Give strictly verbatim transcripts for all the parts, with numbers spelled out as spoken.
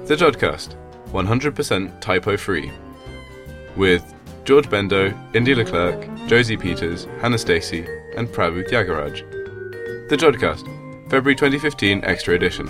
The Jodcast, one hundred percent typo-free, with George Bendo, Indy Leclerc, Josie Peters, Hannah Stacey, and Prabhu Tyagaraj. The Jodcast, February twenty fifteen Extra Edition.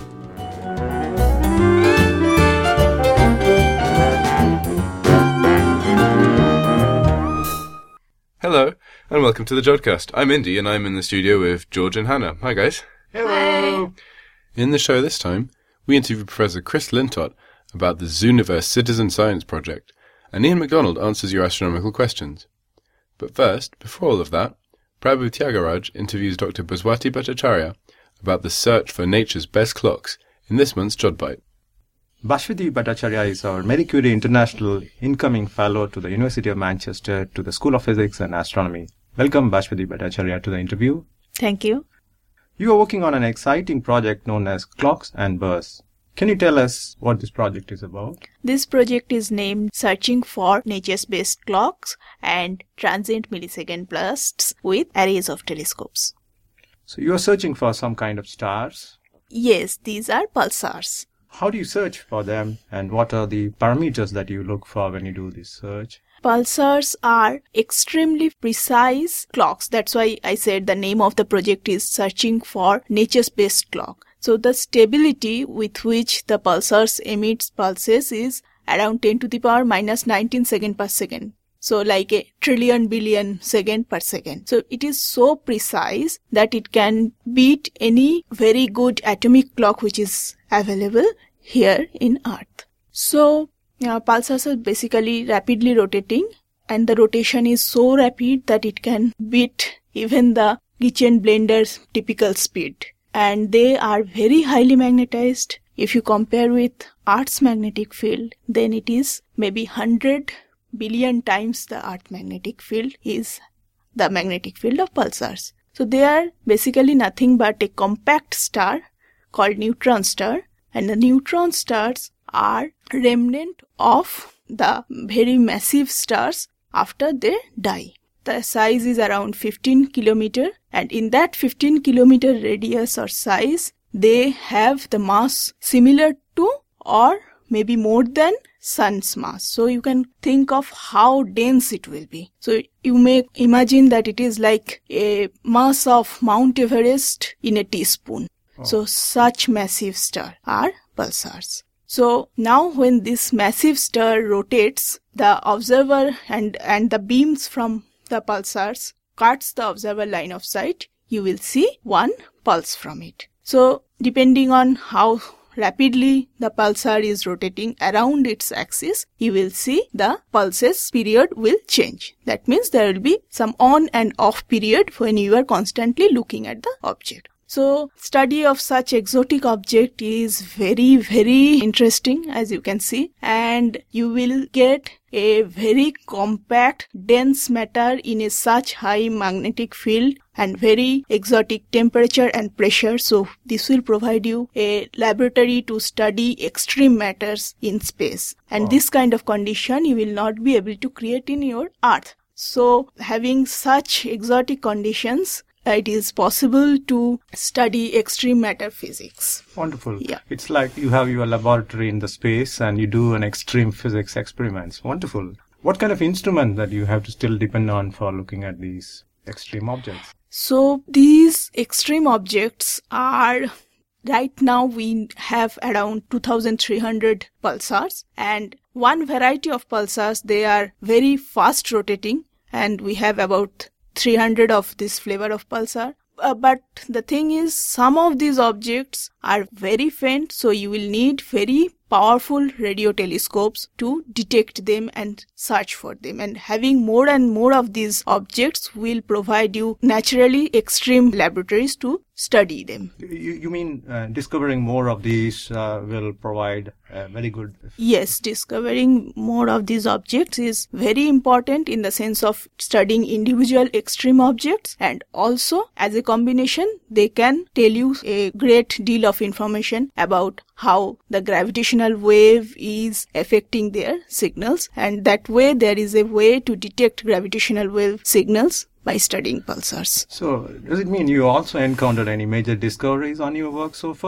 Hello, and welcome to the Jodcast. I'm Indy, and I'm in the studio with George and Hannah. Hi, guys. Hello. In the show this time, we interview Professor Chris Lintott about the Zooniverse Citizen Science Project, and Ian MacDonald answers your astronomical questions. But first, before all of that, Prabhu Tyagaraj interviews Doctor Bhaswati Bhattacharya about the search for nature's best clocks in this month's Jodbite. Bhaswati Bhattacharya is our Marie Curie International Incoming Fellow to the University of Manchester to the School of Physics and Astronomy. Welcome, Bhaswati Bhattacharya, to the interview. Thank you. You are working on an exciting project known as Clocks and Bursts. Can you tell us what this project is about? This project is named Searching for Nature's Best Clocks and Transient Millisecond Bursts with Arrays of Telescopes. So you are searching for some kind of stars? Yes, these are pulsars. How do you search for them, and what are the parameters that you look for when you do this search? Pulsars are extremely precise clocks. That's why I said the name of the project is Searching for Nature's Best Clock. So the stability with which the pulsars emits pulses is around ten to the power minus nineteen second per second. So like a trillion billion second per second. So it is so precise that it can beat any very good atomic clock which is available here in Earth. So uh, pulsars are basically rapidly rotating, and the rotation is so rapid that it can beat even the kitchen blender's typical speed. And they are very highly magnetized. If you compare with Earth's magnetic field, then it is maybe one hundred billion times the Earth magnetic field is the magnetic field of pulsars. So they are basically nothing but a compact star called neutron star, and the neutron stars are remnant of the very massive stars after they die. The size is around fifteen kilometer, and in that fifteen kilometer radius or size, they have the mass similar to or maybe more than Sun's mass. So you can think of how dense it will be. So you may imagine that it is like a mass of Mount Everest in a teaspoon. Oh. So such massive stars are pulsars. So now when this massive star rotates, the observer and, and the beams from the pulsars cuts the observer line of sight, you will see one pulse from it. So depending on how rapidly the pulsar is rotating around its axis, you will see the pulses period will change. That means there will be some on and off period when you are constantly looking at the object. So study of such exotic object is very, very interesting, as you can see, and you will get a very compact, dense matter in a such high magnetic field and very exotic temperature and pressure. So this will provide you a laboratory to study extreme matters in space. And wow. This kind of condition you will not be able to create in your Earth. So having such exotic conditions, it is possible to study extreme matter physics. Wonderful. Yeah. It's like you have your laboratory in the space and you do an extreme physics experiments. Wonderful. What kind of instrument that you have to still depend on for looking at these extreme objects? So these extreme objects are, right now we have around two thousand three hundred pulsars, and one variety of pulsars, they are very fast rotating, and we have about three hundred of this flavor of pulsar. Uh, but the thing is, some of these objects are very faint, so you will need very powerful radio telescopes to detect them and search for them. And having more and more of these objects will provide you naturally extreme laboratories to study them. You, you mean uh, discovering more of these uh, will provide uh, very good... Yes, discovering more of these objects is very important in the sense of studying individual extreme objects, and also as a combination they can tell you a great deal of information about how the gravitational wave is affecting their signals, and that way there is a way to detect gravitational wave signals by studying pulsars. So, does it mean you also encountered any major discoveries on your work so far?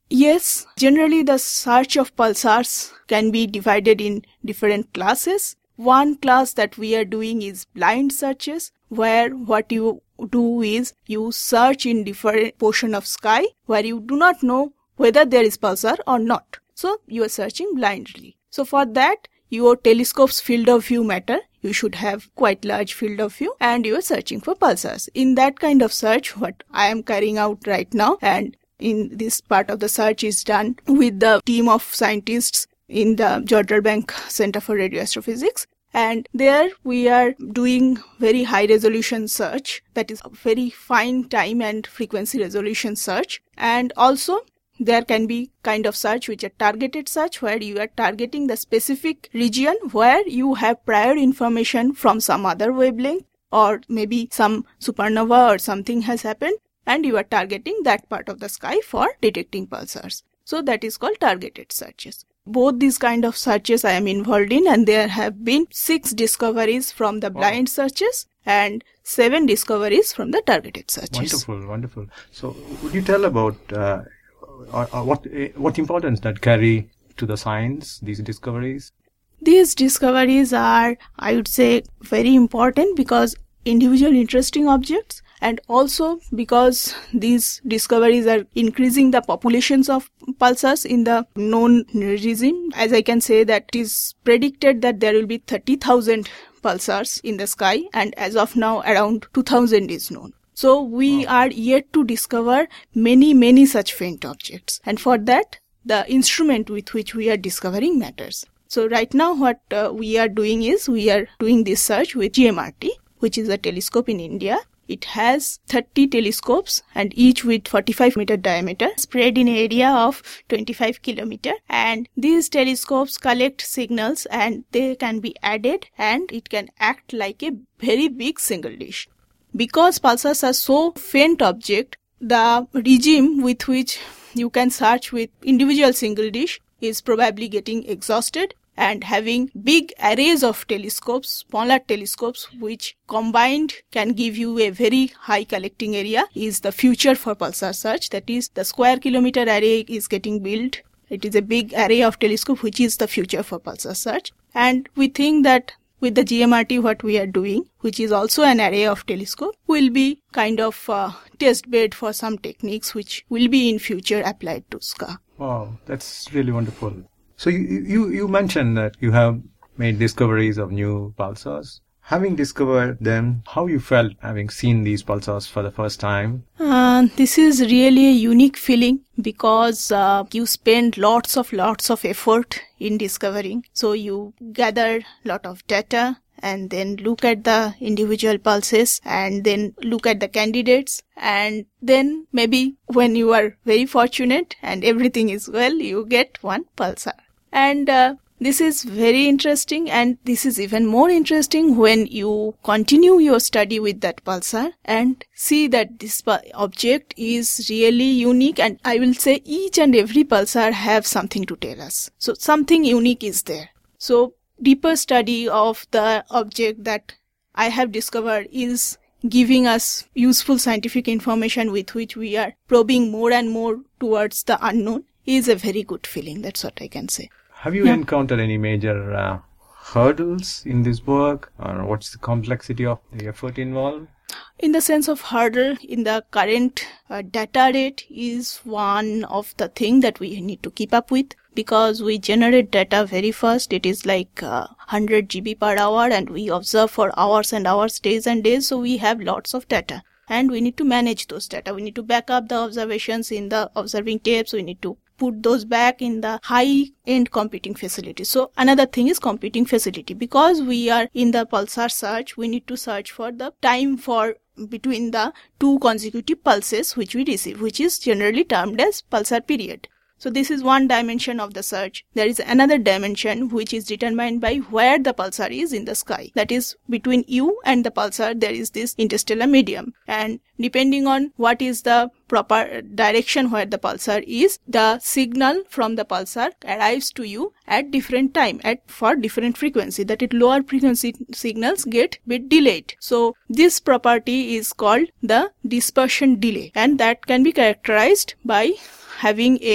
Yes, generally the search of pulsars can be divided in different classes. One class that we are doing is blind searches, where what you do is you search in different portion of sky where you do not know whether there is pulsar or not. So you are searching blindly. So for that, your telescope's field of view matter. You should have quite large field of view and you are searching for pulsars. In that kind of search, what I am carrying out right now, and in this part of the search is done with the team of scientists in the Jodrell Bank Center for Radio Astrophysics. And there we are doing very high resolution search, that is very fine time and frequency resolution search. And also there can be kind of search which are targeted search, where you are targeting the specific region where you have prior information from some other wavelength, or maybe some supernova or something has happened, and you are targeting that part of the sky for detecting pulsars. So that is called targeted searches. Both these kind of searches I am involved in, and there have been six discoveries from the blind wow. searches and seven discoveries from the targeted searches. Wonderful, wonderful. So would you tell about uh, or, or what uh, what importance that carry to the science, these discoveries? These discoveries are, I would say, very important because individual interesting objects, and also because these discoveries are increasing the populations of pulsars in the known regime. As I can say that it is predicted that there will be thirty thousand pulsars in the sky, and as of now around two thousand is known. So we wow. are yet to discover many, many such faint objects. And for that, the instrument with which we are discovering matters. So right now what uh, we are doing is we are doing this search with G M R T, which is a telescope in India. It has thirty telescopes and each with forty-five meter diameter, spread in an area of twenty-five kilometer. And these telescopes collect signals and they can be added and it can act like a very big single dish. Because pulsars are so faint object, the regime with which you can search with individual single dish is probably getting exhausted. And having big arrays of telescopes, smaller telescopes, which combined can give you a very high collecting area, is the future for pulsar search. That is, the square kilometer array is getting built. It is a big array of telescope, which is the future for pulsar search. And we think that with the G M R T, what we are doing, which is also an array of telescope, will be kind of uh, test bed for some techniques which will be in future applied to S C A. Wow, that's really wonderful. So you, you, you mentioned that you have made discoveries of new pulsars. Having discovered them, how you felt having seen these pulsars for the first time? Uh, this is really a unique feeling because uh, you spend lots of lots of effort in discovering. So you gather lot of data and then look at the individual pulses and then look at the candidates, and then maybe when you are very fortunate and everything is well, you get one pulsar. And uh, this is very interesting, and this is even more interesting when you continue your study with that pulsar and see that this object is really unique, and I will say each and every pulsar have something to tell us. So something unique is there. So deeper study of the object that I have discovered is giving us useful scientific information with which we are probing more and more towards the unknown is a very good feeling. That's what I can say. Have you yeah. encountered any major uh, hurdles in this work, or what's the complexity of the effort involved? In the sense of hurdle, in the current uh, data rate is one of the things that we need to keep up with, because we generate data very fast. It is like uh, one hundred gigabytes per hour, and we observe for hours and hours, days and days. So we have lots of data, and we need to manage those data. We need to back up the observations in the observing tapes. We need to put those back in the high-end computing facility. So another thing is computing facility. Because we are in the pulsar search, we need to search for the time for between the two consecutive pulses which we receive, which is generally termed as pulsar period. So this is one dimension of the search. There is another dimension which is determined by where the pulsar is in the sky. That is, between you and the pulsar there is this interstellar medium. And depending on what is the proper direction where the pulsar is, the signal from the pulsar arrives to you at different time, at for different frequency. That is, lower frequency signals get bit delayed. So this property is called the dispersion delay, and that can be characterized by having a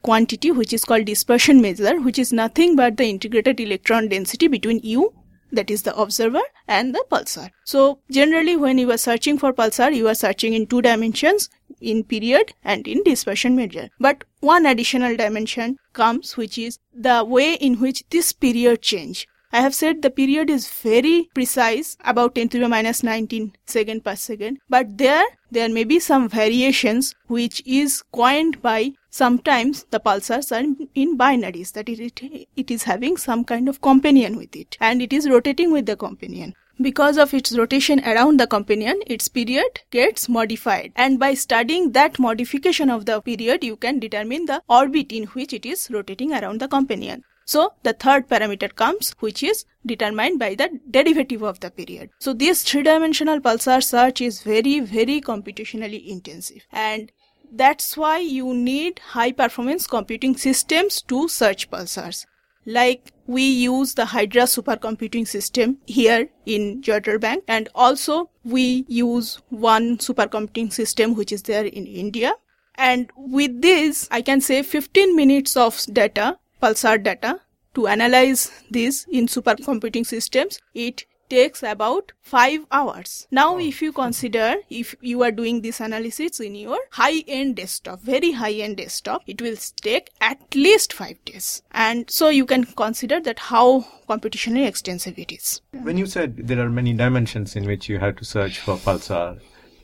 quantity which is called dispersion measure, which is nothing but the integrated electron density between you, that is the observer, and the pulsar. So generally when you are searching for pulsar, you are searching in two dimensions, in period and in dispersion measure. But one additional dimension comes, which is the way in which this period change. I have said the period is very precise, about ten to the minus nineteen second per second, but there there may be some variations which is coined by sometimes the pulsars are in binaries, that is it, it is having some kind of companion with it and it is rotating with the companion. Because of its rotation around the companion, its period gets modified, and by studying that modification of the period you can determine the orbit in which it is rotating around the companion. So the third parameter comes, which is determined by the derivative of the period. So this three-dimensional pulsar search is very, very computationally intensive, and that's why you need high-performance computing systems to search pulsars. Like we use the Hydra supercomputing system here in Jodrell, and also we use one supercomputing system which is there in India. And with this, I can say fifteen minutes of data, pulsar data, to analyze this in supercomputing systems, it takes about five hours. Now, if you consider, if you are doing this analysis in your high-end desktop, very high-end desktop, it will take at least five days. And so you can consider that how computationally extensive it is. When you said there are many dimensions in which you have to search for pulsar,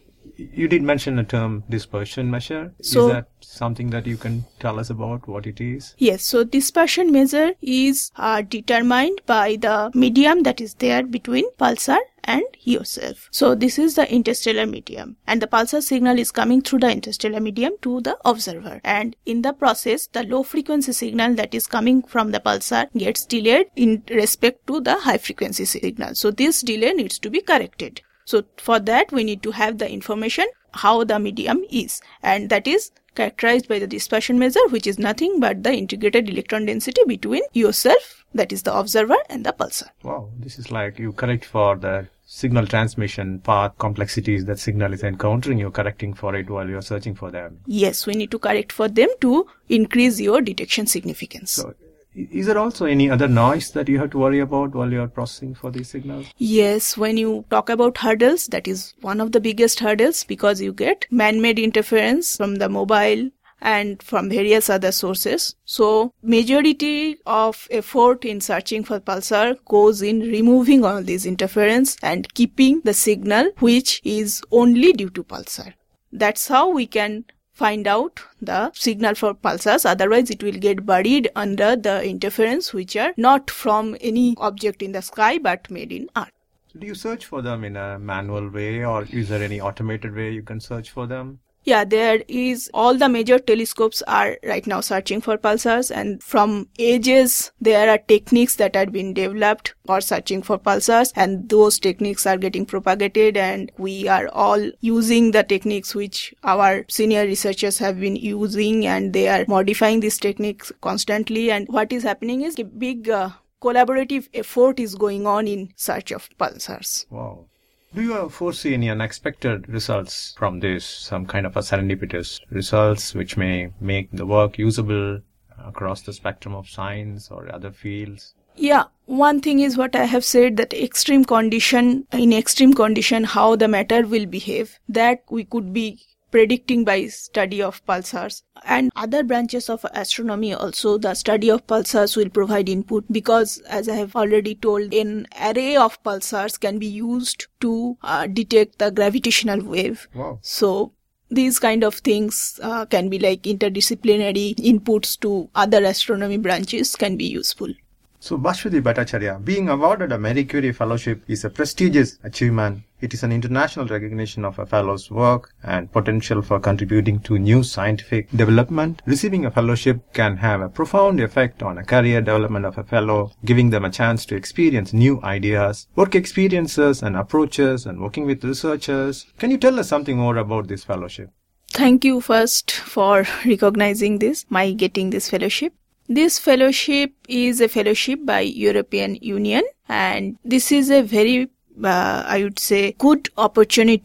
you did mention the term dispersion measure. So, is that something that you can tell us about what it is? Yes. So dispersion measure is uh, determined by the medium that is there between pulsar and yourself. So this is the interstellar medium, and the pulsar signal is coming through the interstellar medium to the observer, and in the process the low frequency signal that is coming from the pulsar gets delayed in respect to the high frequency signal. So this delay needs to be corrected. So for that we need to have the information how the medium is, and that is characterized by the dispersion measure, which is nothing but the integrated electron density between yourself, that is the observer, and the pulsar. Wow, this is like you correct for the signal transmission path complexities that signal is encountering, you're correcting for it while you're searching for them. Yes, we need to correct for them to increase your detection significance. So, is there also any other noise that you have to worry about while you're processing for these signals? Yes, when you talk about hurdles, that is one of the biggest hurdles, because you get man-made interference from the mobile and from various other sources. So majority of effort in searching for pulsar goes in removing all these interference and keeping the signal which is only due to pulsar. That's how we can find out the signal for pulsars, otherwise it will get buried under the interference which are not from any object in the sky but made in Earth. So do you search for them in a manual way, or is there any automated way you can search for them? Yeah, there is. All the major telescopes are right now searching for pulsars, and from ages there are techniques that are being developed for searching for pulsars, and those techniques are getting propagated, and we are all using the techniques which our senior researchers have been using, and they are modifying these techniques constantly. And what is happening is a big uh, collaborative effort is going on in search of pulsars. Wow. Do you foresee any unexpected results from this, some kind of a serendipitous results which may make the work usable across the spectrum of science or other fields? Yeah, one thing is what I have said, that extreme condition, in extreme condition, how the matter will behave, that we could be predicting by study of pulsars. And other branches of astronomy also, the study of pulsars will provide input, because as I have already told, an array of pulsars can be used to uh, detect the gravitational wave. Wow. So these kind of things uh, can be like interdisciplinary inputs to other astronomy branches can be useful. So Bhaswati Bhattacharya, being awarded a Marie Curie Fellowship is a prestigious achievement. It is an international recognition of a fellow's work and potential for contributing to new scientific development. Receiving a fellowship can have a profound effect on a career development of a fellow, giving them a chance to experience new ideas, work experiences and approaches, and working with researchers. Can you tell us something more about this fellowship? Thank you first for recognizing this, my getting this fellowship. This fellowship is a fellowship by European Union, and this is a very, uh, I would say, good opportunity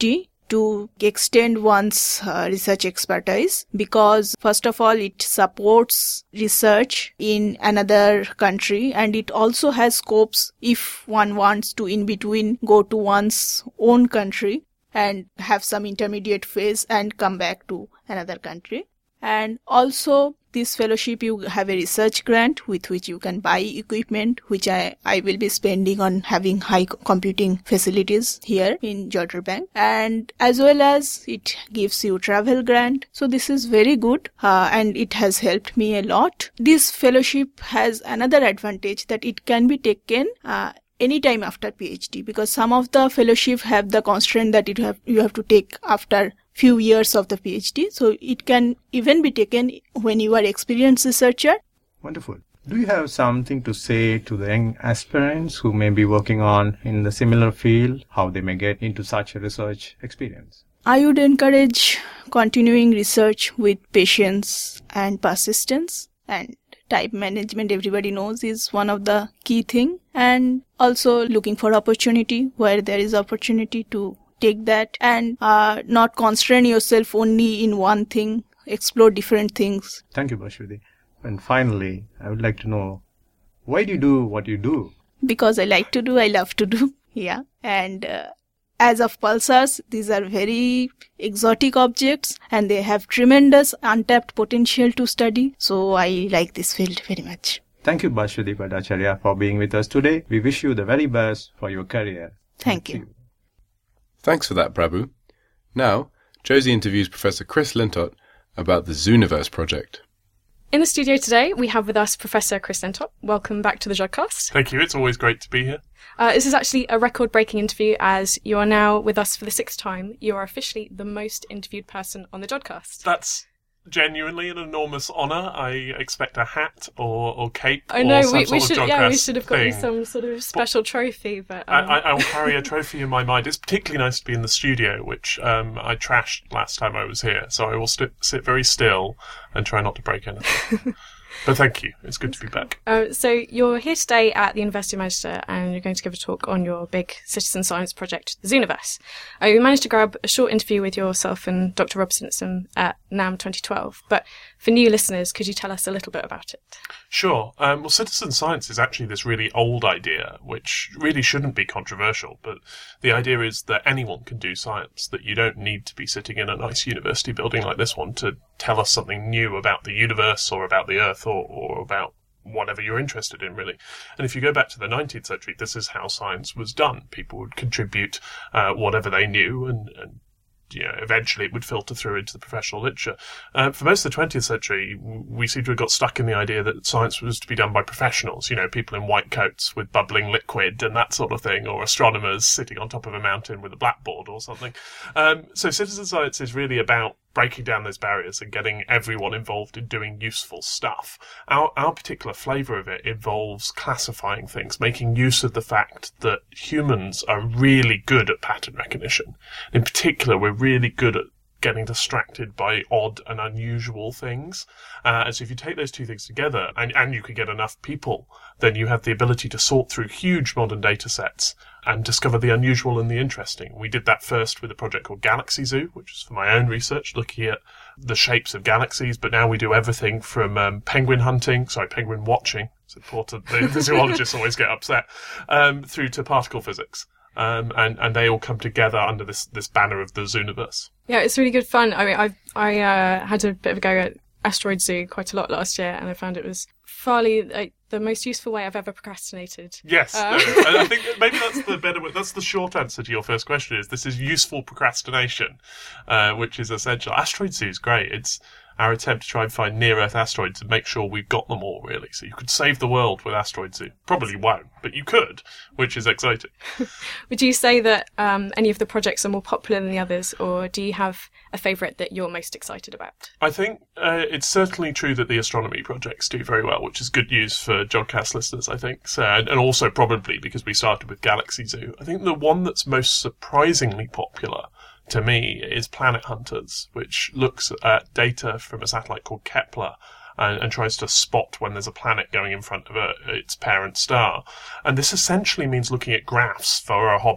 to extend one's uh, research expertise, because first of all it supports research in another country, and it also has scopes if one wants to in between go to one's own country and have some intermediate phase and come back to another country. And also this fellowship, you have a research grant with which you can buy equipment, which I, I will be spending on having high computing facilities here in Jodrell. And as well as it gives you travel grant. So this is very good uh, and it has helped me a lot. This fellowship has another advantage that it can be taken uh, anytime after PhD, because some of the fellowship have the constraint that it have you have to take after few years of the PhD. So it can even be taken when you are experienced researcher. Wonderful. Do you have something to say to the young aspirants who may be working on in the similar field, how they may get into such a research experience? I would encourage continuing research with patience and persistence, and time management, everybody knows, is one of the key thing, and also looking for opportunity where there is opportunity to take that, and uh, not constrain yourself only in one thing, explore different things. Thank you, Bhashwati. And finally, I would like to know, why do you do what you do? Because I like to do, I love to do. Yeah. And uh, as of pulsars, these are very exotic objects and they have tremendous untapped potential to study. So I like this field very much. Thank you, Bhashwati Bhattacharya, for being with us today. We wish you the very best for your career. Thank, Thank you. you. Thanks for that, Prabhu. Now, Josie interviews Professor Chris Lintott about the Zooniverse project. In the studio today, we have with us Professor Chris Lintott. Welcome back to the Jodcast. Thank you. It's always great to be here. Uh, this is actually a record-breaking interview, as you are now with us for the sixth time. You are officially the most interviewed person on the Jodcast. That's genuinely an enormous honour. I expect a hat or, or cape. I know, or some we, sort we of should Jodcast yeah, we should have got you thing. some sort of special but trophy. But um... I, I will carry a trophy in my mind. It's particularly nice to be in the studio, which um, I trashed last time I was here. So I will st- sit very still and try not to break anything. But thank you. It's good to be back. Uh, so you're here today at the University of Manchester and you're going to give a talk on your big citizen science project, the Zooniverse. Uh, we managed to grab a short interview with yourself and Doctor Rob Simpson at NAMM twenty twelve. But for new listeners, could you tell us a little bit about it? Sure. Um, well, citizen science is actually this really old idea, which really shouldn't be controversial. But the idea is that anyone can do science, that you don't need to be sitting in a nice university building like this one to tell us something new about the universe or about the Earth or, or about whatever you're interested in, really. And if you go back to the nineteenth century, this is how science was done. People would contribute uh, whatever they knew, and, and you know, eventually it would filter through into the professional literature. Uh, for most of the twentieth century, we seem to have got stuck in the idea that science was to be done by professionals, you know, people in white coats with bubbling liquid and that sort of thing, or astronomers sitting on top of a mountain with a blackboard or something. Um, so citizen science is really about breaking down those barriers and getting everyone involved in doing useful stuff. Our, our particular flavour of it involves classifying things, making use of the fact that humans are really good at pattern recognition. In particular, we're really good at getting distracted by odd and unusual things. Uh, and so if you take those two things together, and, and you can get enough people, then you have the ability to sort through huge modern data sets and discover the unusual and the interesting. We did that first with a project called Galaxy Zoo, which is for my own research, looking at the shapes of galaxies, but now we do everything from um, penguin hunting, sorry, penguin watching, it's important, the, the zoologists always get upset, um, through to particle physics. Um, and, and they all come together under this, this banner of the Zooniverse. Yeah, it's really good fun. I mean, I I uh, had a bit of a go at Asteroid Zoo quite a lot last year, and I found it was fairly like, the most useful way I've ever procrastinated. Yes, um. no, I think that maybe that's the better. That's the short answer to your first question. Is this is useful procrastination, uh, which is essential. Asteroid Zoo is great. It's our attempt to try and find near-Earth asteroids and make sure we've got them all, really. So you could save the world with Asteroid Zoo. Probably won't, but you could, which is exciting. Would you say that um, any of the projects are more popular than the others, or do you have a favourite that you're most excited about? I think uh, it's certainly true that the astronomy projects do very well, which is good news for Jodcast listeners, I think. So, and, and also probably because we started with Galaxy Zoo. I think the one that's most surprisingly popular to me is Planet Hunters, which looks at data from a satellite called Kepler and, and tries to spot when there's a planet going in front of a, its parent star. And this essentially means looking at graphs for a hobby.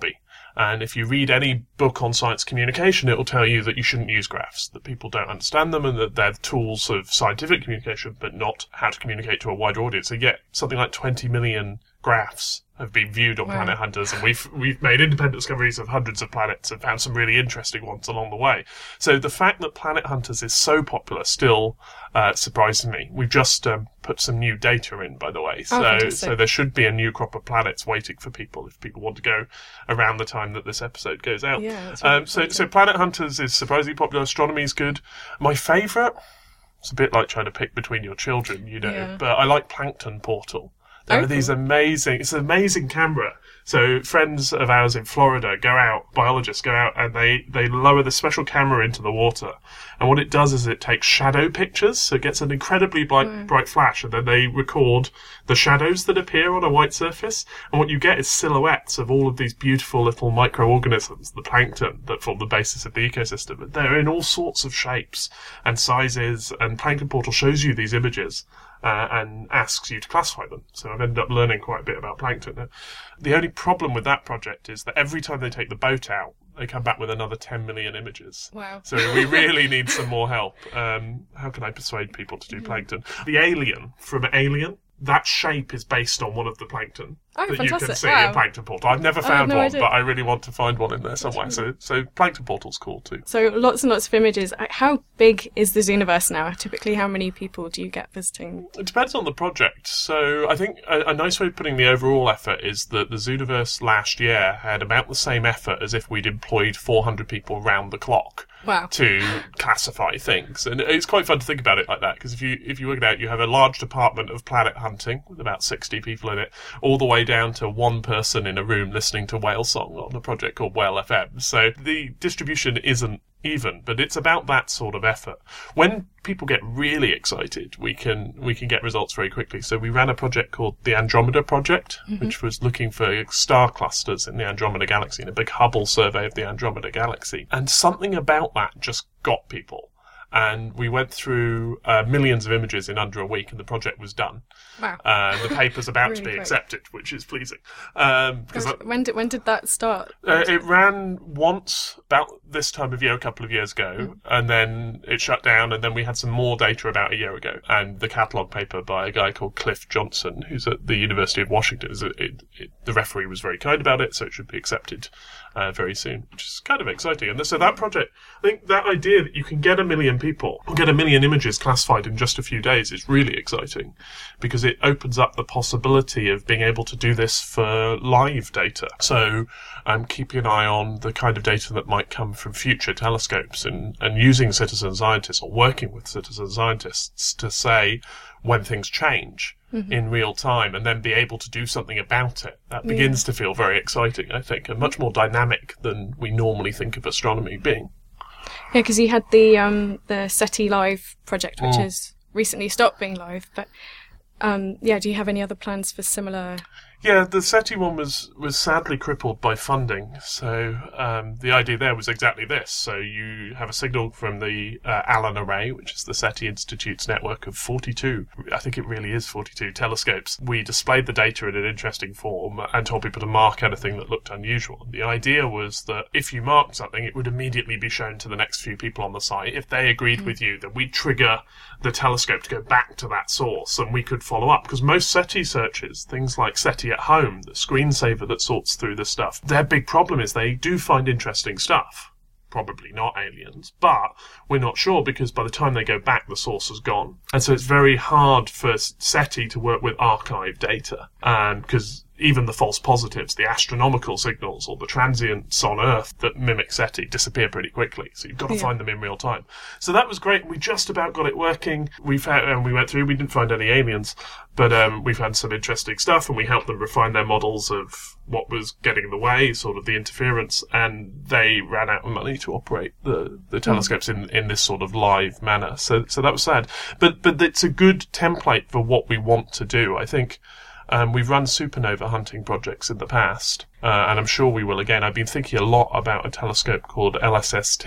And if you read any book on science communication, it will tell you that you shouldn't use graphs, that people don't understand them and that they're tools of scientific communication, but not how to communicate to a wider audience. And yet something like twenty million graphs have been viewed on Wow. Planet Hunters, and we've we've made independent discoveries of hundreds of planets and found some really interesting ones along the way. So the fact that Planet Hunters is so popular still uh, surprises me. We've just um, put some new data in, by the way, so fantastic. so there should be a new crop of planets waiting for people if people want to go around the time that this episode goes out. Yeah, that's really um, so exciting. so Planet Hunters is surprisingly popular. Astronomy is good. My favourite. It's a bit like trying to pick between your children, you know, Yeah. but I like Plankton Portal. There Oh, are these cool. amazing, it's an amazing camera. So friends of ours in Florida go out, biologists go out, and they, they lower the special camera into the water. And what it does is it takes shadow pictures, so it gets an incredibly bright, bright flash, and then they record the shadows that appear on a white surface. And what you get is silhouettes of all of these beautiful little microorganisms, the plankton, that form the basis of the ecosystem. And they're in all sorts of shapes and sizes, and Plankton Portal shows you these images. Uh, and asks you to classify them. So I've ended up learning quite a bit about plankton. Now, the only problem with that project is that every time they take the boat out, they come back with another ten million images. Wow. So we really need some more help. Um, how can I persuade people to do plankton? The alien from Alien, that shape is based on one of the plankton Oh, that you can fantastic. see Wow. in Plankton Portal. I've never I had found no one, idea. but I really want to find one in there somewhere. So, so Plankton Portal's cool too. So lots and lots of images. Uh, How big is the Zooniverse now? Typically, how many people do you get visiting? It depends on the project. So I think a, a nice way of putting the overall effort is that the Zooniverse last year had about the same effort as if we'd employed four hundred people round the clock. Wow. To classify things, and it's quite fun to think about it like that, because if you if you work it out, you have a large department of planet hunting with about sixty people in it, all the way down to one person in a room listening to whale song on a project called Whale F M. So the distribution isn't even, but it's about that sort of effort. When people get really excited, we can we can get results very quickly. So we ran a project called the Andromeda Project, mm-hmm. which was looking for star clusters in the Andromeda Galaxy, in a big Hubble survey of the Andromeda Galaxy. And something about that just got people. And we went through uh, millions of images in under a week, and the project was done. Wow. Uh, the paper's about Really to be quick. accepted, which is pleasing. Um, because Gosh, when did when did that start? uh, it ran once about this time of year, a couple of years ago, Mm. and then it shut down, and then we had some more data about a year ago. And the catalogue paper by a guy called Cliff Johnson, who's at the University of Washington, is it, it, it, the referee was very kind about it, so it should be accepted uh, very soon, which is kind of exciting. And so that project, I think that idea that you can get a million people, or get a million images classified in just a few days is really exciting, because it opens up the possibility of being able to do this for live data. So um, keeping an eye on the kind of data that might come from future telescopes, and, and using citizen scientists or working with citizen scientists to say when things change mm-hmm. in real time, and then be able to do something about it. That begins yeah. to feel very exciting, I think, and much more dynamic than we normally think of astronomy being. Yeah, because you had the um, the SETI Live project, which Mm. has recently stopped being live. But um, yeah, do you have any other plans for similar? Yeah, the SETI one was, was sadly crippled by funding. So um, the idea there was exactly this. So you have a signal from the uh, Allen Array, which is the SETI Institute's network of forty-two, I think it really is forty-two telescopes. We displayed the data in an interesting form and told people to mark anything that looked unusual. The idea was that if you marked something, it would immediately be shown to the next few people on the site. If they agreed mm. with you, then we'd trigger the telescope to go back to that source, and we could follow up. Because most SETI searches, things like SETI at Home, the screensaver that sorts through the stuff, their big problem is they do find interesting stuff. Probably not aliens, but we're not sure, because by the time they go back, the source is gone. And so it's very hard for SETI to work with archive data, and because even the false positives, the astronomical signals or the transients on Earth that mimic SETI disappear pretty quickly. So you've got to yeah. find them in real time. So that was great. We just about got it working. We found, and we went through, we didn't find any aliens, but um, we found some interesting stuff, and we helped them refine their models of what was getting in the way, sort of the interference, and they ran out of money to operate the, the telescopes mm. in, in this sort of live manner. So so that was sad. But but it's a good template for what we want to do. I think Um, we've run supernova hunting projects in the past, uh, and I'm sure we will again. I've been thinking a lot about a telescope called L S S T,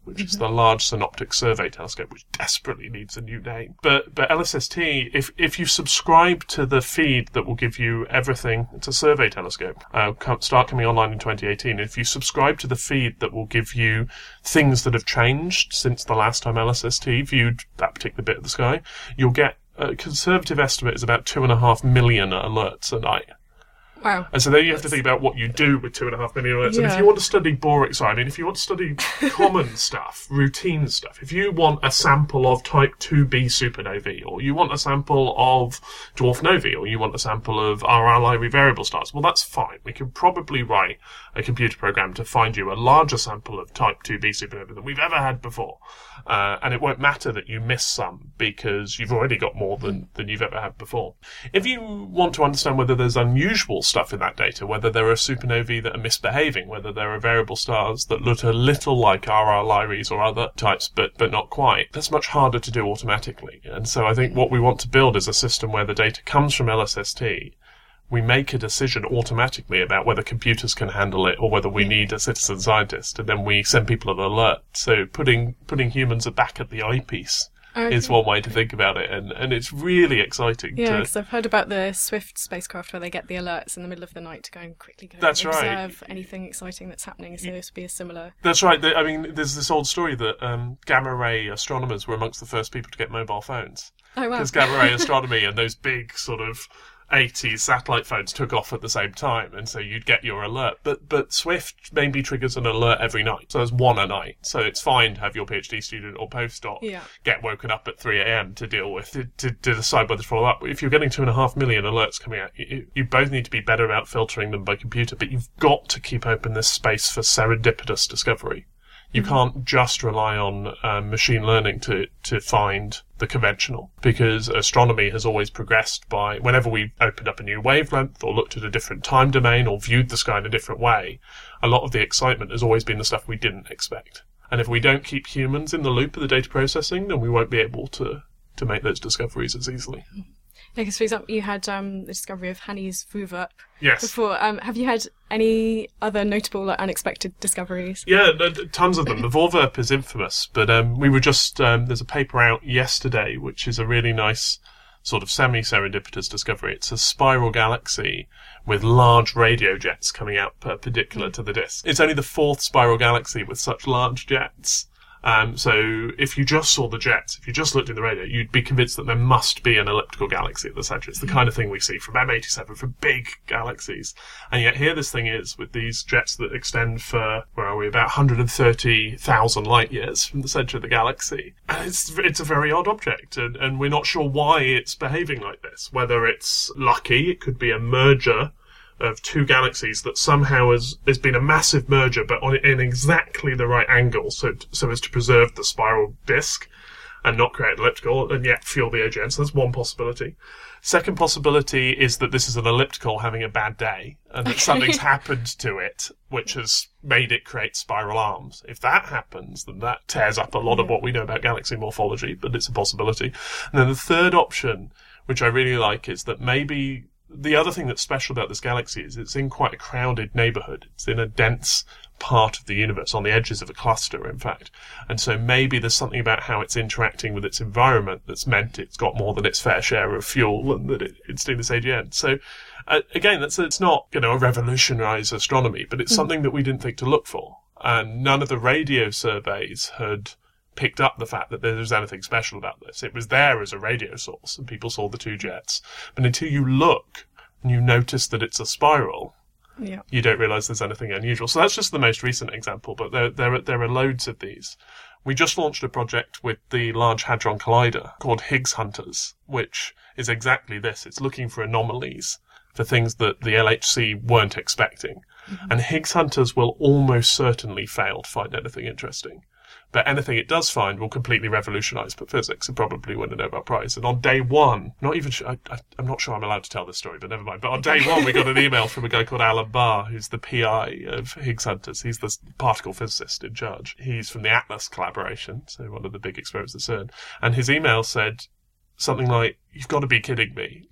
which mm-hmm. is the Large Synoptic Survey Telescope, which desperately needs a new name. But but L S S T, if if you subscribe to the feed that will give you everything, it's a survey telescope, uh, start coming online in twenty eighteen. If you subscribe to the feed that will give you things that have changed since the last time L S S T viewed that particular bit of the sky, you'll get a conservative estimate is about two and a half million alerts a night. Wow. And so then you have to think about what you do with two and a half million alerts. Yeah. And if you want to study boring, sorry, I mean, if you want to study common stuff, routine stuff, if you want a sample of type two b supernovae, or you want a sample of dwarf novae, or you want a sample of R R Lyrae variable stars, well, that's fine. We can probably write a computer program to find you a larger sample of type two b supernovae than we've ever had before. Uh, and it won't matter that you miss some, because you've already got more than, than you've ever had before. If you want to understand whether there's unusual stuff in that data, whether there are supernovae that are misbehaving, whether there are variable stars that look a little like R R Lyraes or other types, but, but not quite, that's much harder to do automatically. And so I think what we want to build is a system where the data comes from L S S T, we make a decision automatically about whether computers can handle it or whether we need a citizen scientist, and then we send people an alert. So putting putting humans back at the eyepiece okay. is one way to think about it, and, and it's really exciting. Yeah, to... because I've heard about the Swift spacecraft where they get the alerts in the middle of the night to go and quickly go that's and observe right. anything exciting that's happening, so this would be a similar... That's right. I mean, there's this old story that um, gamma-ray astronomers were amongst the first people to get mobile phones. Oh, wow. Because gamma-ray astronomy and those big sort of eighties satellite phones took off at the same time, and so you'd get your alert. But but Swift maybe triggers an alert every night, so there's one a night. So it's fine to have your PhD student or postdoc yeah. get woken up at three a.m. to deal with, to, to, to decide whether to follow up. If you're getting two and a half million alerts coming out, you, you both need to be better about filtering them by computer, but you've got to keep open this space for serendipitous discovery. You can't just rely on um, machine learning to, to find the conventional, because astronomy has always progressed by, whenever we've opened up a new wavelength or looked at a different time domain or viewed the sky in a different way, a lot of the excitement has always been the stuff we didn't expect. And if we don't keep humans in the loop of the data processing, then we won't be able to, to make those discoveries as easily. Because, for example, you had um, the discovery of Hani's Vuva yes. before. Um, have you had any other notable or unexpected discoveries? Yeah, tons of them. The Vorwerp is infamous, but um, we were just... Um, there's a paper out yesterday, which is a really nice sort of semi-serendipitous discovery. It's a spiral galaxy with large radio jets coming out perpendicular to the disk. It's only the fourth spiral galaxy with such large jets. Um, so if you just saw the jets, if you just looked in the radio, you'd be convinced that there must be an elliptical galaxy at the centre. It's the kind of thing we see from M eighty-seven, from big galaxies. And yet here this thing is, with these jets that extend for, where are we, about one hundred thirty thousand light years from the centre of the galaxy. And it's, it's a very odd object, and, and we're not sure why it's behaving like this. Whether it's lucky, it could be a merger of two galaxies that somehow has there's been a massive merger, but on in exactly the right angle, so so as to preserve the spiral disk and not create elliptical, and yet fuel the A G N. So that's one possibility. Second possibility is that this is an elliptical having a bad day, and that okay. something's happened to it which has made it create spiral arms. If that happens, then that tears up a lot of what we know about galaxy morphology, but it's a possibility. And then the third option, which I really like, is that maybe the other thing that's special about this galaxy is it's in quite a crowded neighbourhood. It's in a dense part of the universe, on the edges of a cluster, in fact. And so maybe there's something about how it's interacting with its environment that's meant it's got more than its fair share of fuel and that it, it's doing this A G N. So, uh, again, that's it's not, you know, a revolutionise astronomy, but it's mm. something that we didn't think to look for. And none of the radio surveys had picked up the fact that there was anything special about this. It was there as a radio source, and people saw the two jets. But until you look and you notice that it's a spiral, yeah. you don't realise there's anything unusual. So that's just the most recent example, but there, there, are, there are loads of these. We just launched a project with the Large Hadron Collider called Higgs Hunters, which is exactly this. It's looking for anomalies, for things that the L H C weren't expecting. Mm-hmm. And Higgs Hunters will almost certainly fail to find anything interesting. But anything it does find will completely revolutionise physics and probably win a Nobel Prize. And on day one, not even sure, I, I, I'm not sure I'm allowed to tell this story, but never mind. But on day one, we got an email from a guy called Alan Barr, who's the P I of Higgs Hunters. He's the particle physicist in charge. He's from the ATLAS collaboration, so one of the big experiments at CERN. And his email said something like, "You've got to be kidding me. Like,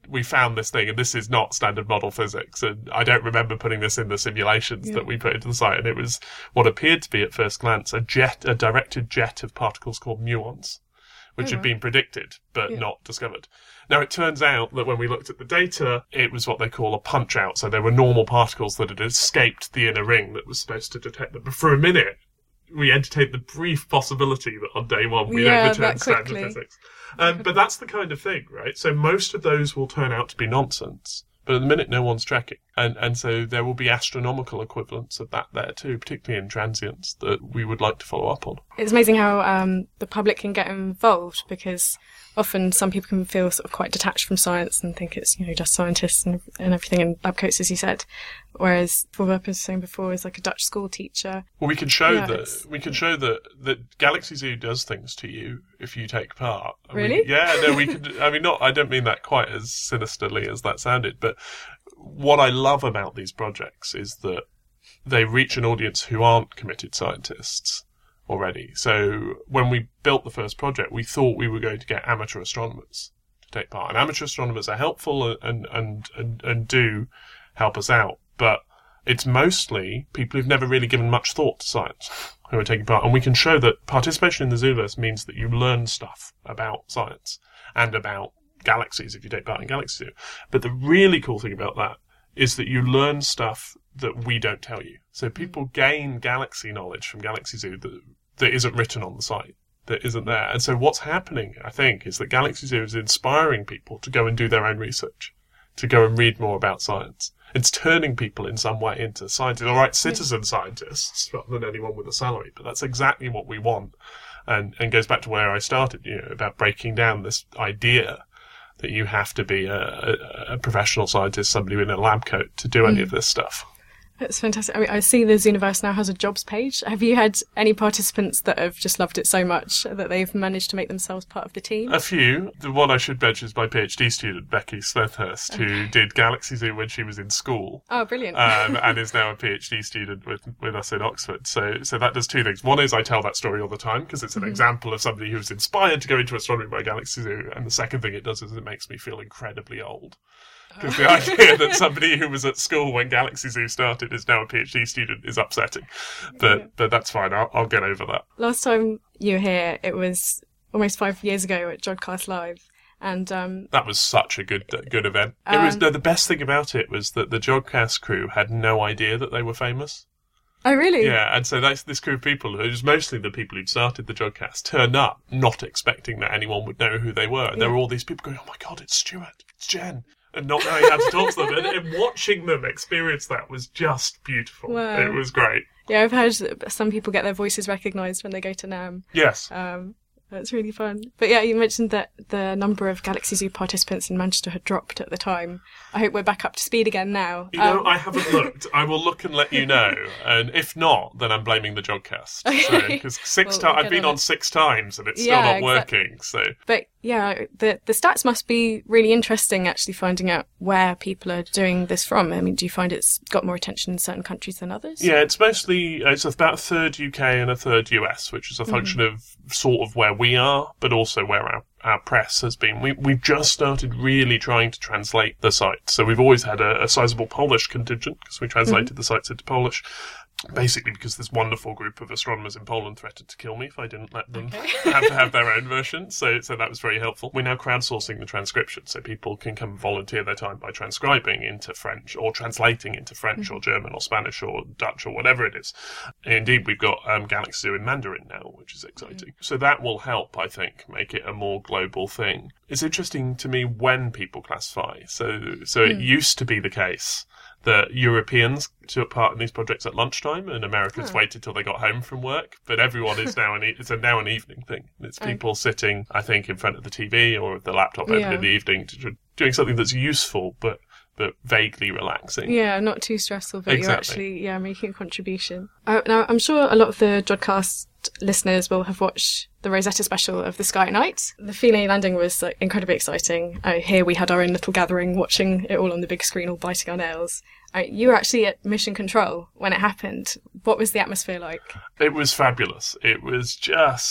we found this thing, and this is not standard model physics, and I don't remember putting this in the simulations Yeah. that we put into the site, and it was what appeared to be at first glance a jet, a directed jet of particles called muons, which Oh, had right. been predicted but Yeah. not discovered. Now, it turns out that when we looked at the data, it was what they call a punch-out, so there were normal particles that had escaped the inner ring that was supposed to detect them. But for a minute, we entertained the brief possibility that on day one we'd Yeah, overturn that standard quickly. physics. Um, but that's the kind of thing, right? So most of those will turn out to be nonsense. But at the minute, no one's tracking. And and so there will be astronomical equivalents of that there too, particularly in transients, that we would like to follow up on. It's amazing how um, the public can get involved, because often some people can feel sort of quite detached from science and think it's, you know, just scientists and, and everything in lab coats, as you said. Whereas what I was saying before is like a Dutch school teacher. Well, we can show Yeah, that it's- we can show that that Galaxy Zoo does things to you if you take part. I mean, Really? yeah, no, we could. I mean, not. I don't mean that quite as sinisterly as that sounded, but what I love about these projects is that they reach an audience who aren't committed scientists already. So when we built the first project, we thought we were going to get amateur astronomers to take part, and amateur astronomers are helpful and and and, and do help us out, but it's mostly people who've never really given much thought to science who are taking part. And we can show that participation in the Zooniverse means that you learn stuff about science and about galaxies if you take part in Galaxy Zoo. But the really cool thing about that is that you learn stuff that we don't tell you. So people gain galaxy knowledge from Galaxy Zoo that, that isn't written on the site, that isn't there. And so what's happening, I think, is that Galaxy Zoo is inspiring people to go and do their own research, to go and read more about science. It's turning people in some way into scientists, all right, citizen scientists, rather than anyone with a salary. But that's exactly what we want, and and goes back to where I started, you know, about breaking down this idea that you have to be a, a, a professional scientist, somebody in a lab coat, to do any of this stuff. That's fantastic. I mean, I see the Zooniverse now has a jobs page. Have you had any participants that have just loved it so much that they've managed to make themselves part of the team? A few. The one I should mention is my PhD student, Becky Smethurst, who did Galaxy Zoo when she was in school. Oh, brilliant. um, and is now a PhD student with, with us in Oxford. So so that does two things. One is I tell that story all the time because it's an example of somebody who was inspired to go into astronomy by Galaxy Zoo. And the second thing it does is it makes me feel incredibly old. Because the idea that somebody who was at school when Galaxy Zoo started is now a PhD student is upsetting. But Yeah. but that's fine. I'll, I'll get over that. Last time you were here, it was almost five years ago at Jodcast Live. And um, That was such a good good event. It was Um, no, the best thing about it was that the Jodcast crew had no idea that they were famous. oh, really? Yeah, and so that's this crew of people, it was mostly the people who'd started the Jodcast, turned up not expecting that anyone would know who they were. And there Yeah. were all these people going, oh my God, it's Stuart, it's Jen. And not knowing how to talk to them. And, and watching them experience that was just beautiful. Wow. It was great. Yeah, I've heard some people get their voices recognised when they go to NAMM. Yes. Um, that's really fun. But yeah, you mentioned that the number of Galaxy Zoo participants in Manchester had dropped at the time. I hope we're back up to speed again now. You know, Um, I haven't looked. I will look and let you know. And if not, then I'm blaming the Jodcast. Okay. Because six Well, ti- I've get been on on it. six times and it's still Yeah, not exactly. working. So But yeah, the the stats must be really interesting actually finding out where people are doing this from. I mean, do you find it's got more attention in certain countries than others? yeah, it's mostly it's about a third U K and a third U S, which is a function of sort of where we are, but also where our, our press has been. We we've just started really trying to translate the site. So we've always had a, a sizable Polish contingent because we translated the sites into Polish. Basically, because this wonderful group of astronomers in Poland threatened to kill me if I didn't let them have to have their own version. So, so that was very helpful. We're now crowdsourcing the transcription, so people can come volunteer their time by transcribing into French or translating into French or German or Spanish or Dutch or whatever it is. Indeed, we've got um, Galaxy Zoo in Mandarin now, which is exciting. So that will help, I think, make it a more global thing. It's interesting to me when people classify. So, so it used to be the case that Europeans took part in these projects at lunchtime and Americans Huh. waited till they got home from work. But everyone is now an e- it's a now an evening thing. It's people sitting, I think, in front of the T V or the laptop open Yeah. in the evening to, to, doing something that's useful but but vaguely relaxing. Yeah, not too stressful, but you're Exactly. actually yeah making a contribution. Uh, now, I'm sure a lot of the Jodcast listeners will have watched the Rosetta special of The Sky at Night. The Philae landing was like, incredibly exciting. Uh, here we had our own little gathering, watching it all on the big screen, all biting our nails. Uh, you were actually at Mission Control when it happened. What was the atmosphere like? It was fabulous. It was just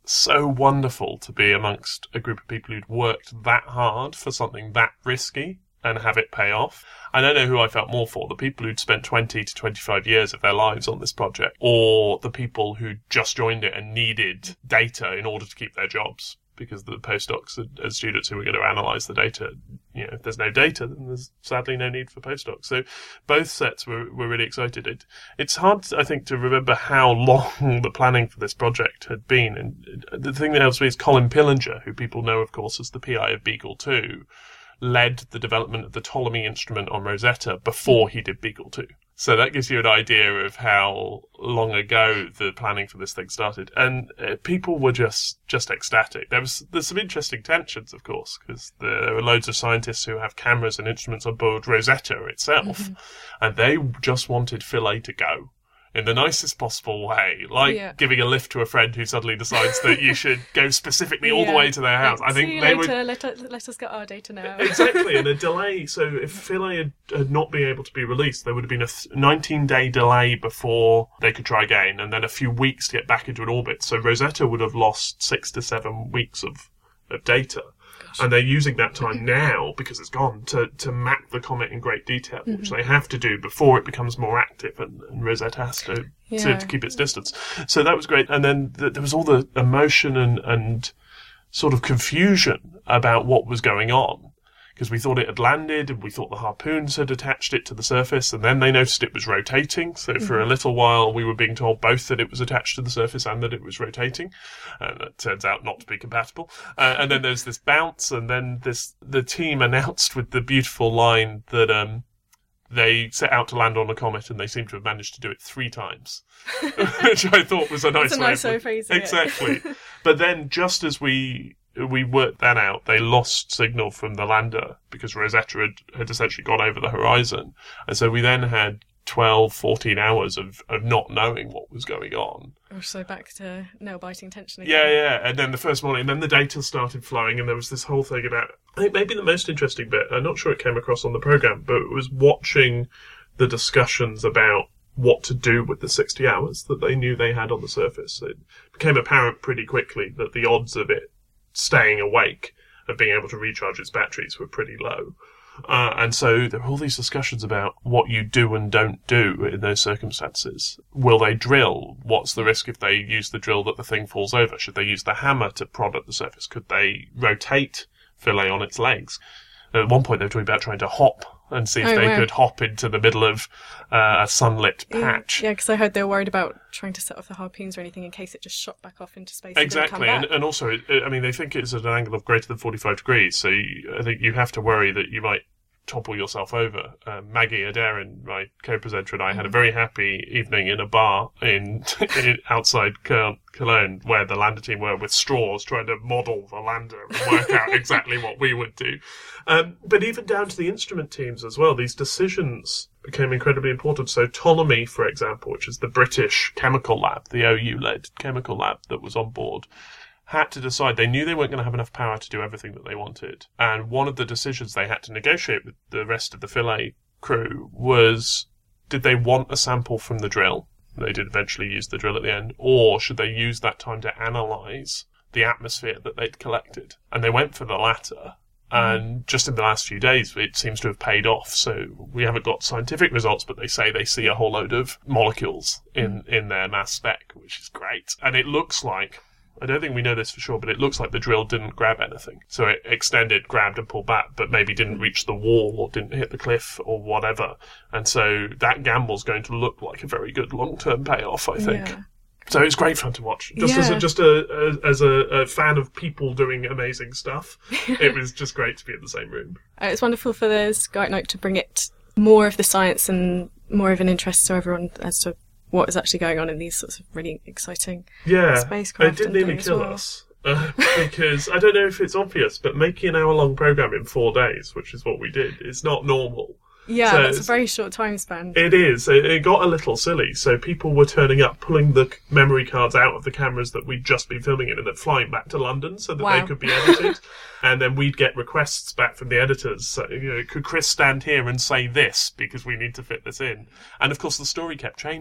so wonderful to be amongst a group of people who'd worked that hard for something that risky and have it pay off. I don't know who I felt more for, the people who'd spent twenty to twenty-five years of their lives on this project, or the people who just joined it and needed data in order to keep their jobs, because the postdocs and students who were going to analyse the data, you know, if there's no data, then there's sadly no need for postdocs. So both sets were, were really excited. It, it's hard, I think, to remember how long the planning for this project had been. And the thing that helps me is Colin Pillinger, who people know, of course, as the P I of Beagle two, led the development of the Ptolemy instrument on Rosetta before he did Beagle two. So that gives you an idea of how long ago the planning for this thing started. And uh, people were just, just ecstatic. There was, there's some interesting tensions, of course, because there are loads of scientists who have cameras and instruments on board Rosetta itself, mm-hmm. and they just wanted Philae to go in the nicest possible way, like yeah. giving a lift to a friend who suddenly decides that you should go specifically all yeah. the way to their house. Like, I think see you they later, would let, let us get our data now. Exactly, and a delay. So if Philae had, had not been able to be released, there would have been a nineteen-day delay before they could try again, and then a few weeks to get back into an orbit. So Rosetta would have lost six to seven weeks of, of data. And they're using that time now, because it's gone, to, to map the comet in great detail, mm-hmm. which they have to do before it becomes more active, and, and Rosetta has to, yeah. to to keep its distance. So that was great. And then the, there was all the emotion and, and sort of confusion about what was going on, because we thought it had landed, and we thought the harpoons had attached it to the surface, and then they noticed it was rotating. So mm-hmm. for a little while, we were being told both that it was attached to the surface and that it was rotating, and it turns out not to be compatible. Uh, and then there's this bounce, and then this the team announced with the beautiful line that um, they set out to land on a comet, and they seem to have managed to do it three times, which I thought was a nice That's a way nice way of of phrasing it. Exactly. But then, just as we we worked that out, they lost signal from the lander because Rosetta had, had essentially gone over the horizon. And so we then had twelve, fourteen hours of, of not knowing what was going on. Or so back to nail-biting tension again. Yeah, yeah. And then the first morning, and then the data started flowing, and there was this whole thing about, I think maybe the most interesting bit, I'm not sure it came across on the programme, but it was watching the discussions about what to do with the sixty hours that they knew they had on the surface. It became apparent pretty quickly that the odds of it staying awake, of being able to recharge its batteries, were pretty low. Uh, and so there were all these discussions about what you do and don't do in those circumstances. Will they drill? What's the risk if they use the drill that the thing falls over? Should they use the hammer to prod at the surface? Could they rotate Philae on its legs? At one point they were talking about trying to hop and see if oh, they wow. could hop into the middle of uh, a sunlit patch. Yeah, because I heard they were worried about trying to set off the harpoons or anything in case it just shot back off into space. Exactly, and, and, and also, it, I mean, they think it's at an angle of greater than forty-five degrees, so you, I think you have to worry that you might topple yourself over. Uh, Maggie Adarin, my co-presenter, and I mm. had a very happy evening in a bar in, in outside Cologne, where the lander team were with straws trying to model the lander and work out exactly what we would do. Um, but even down to the instrument teams as well, these decisions became incredibly important. So Ptolemy, for example, which is the British chemical lab, the O U-led chemical lab that was on board, had to decide. They knew they weren't going to have enough power to do everything that they wanted. And one of the decisions they had to negotiate with the rest of the Philae crew was, did they want a sample from the drill? They did eventually use the drill at the end. Or should they use that time to analyse the atmosphere that they'd collected? And they went for the latter. And just in the last few days, it seems to have paid off. So we haven't got scientific results, but they say they see a whole load of molecules in, in their mass spec, which is great. And it looks like, I don't think we know this for sure, but it looks like the drill didn't grab anything. So it extended, grabbed and pulled back, but maybe didn't reach the wall or didn't hit the cliff or whatever. And so that gamble's going to look like a very good long-term payoff, I think. Yeah. So it's great fun to watch. Just yeah. as a, just a, a as a, a fan of people doing amazing stuff, it was just great to be in the same room. Uh, it's wonderful for the Sky at Night to bring it more of the science and more of an interest to everyone as to what is actually going on in these sorts of really exciting yeah, spacecraft. It didn't even kill well. us. Uh, because I don't know if it's obvious, but making an hour-long program in four days, which is what we did, is not normal. Yeah, so that's a very short time span. It is. It, it got a little silly. So people were turning up, pulling the memory cards out of the cameras that we'd just been filming in and then flying back to London so that wow. they could be edited. And then we'd get requests back from the editors. So, you know, could Chris stand here and say this because we need to fit this in? And of course the story kept changing.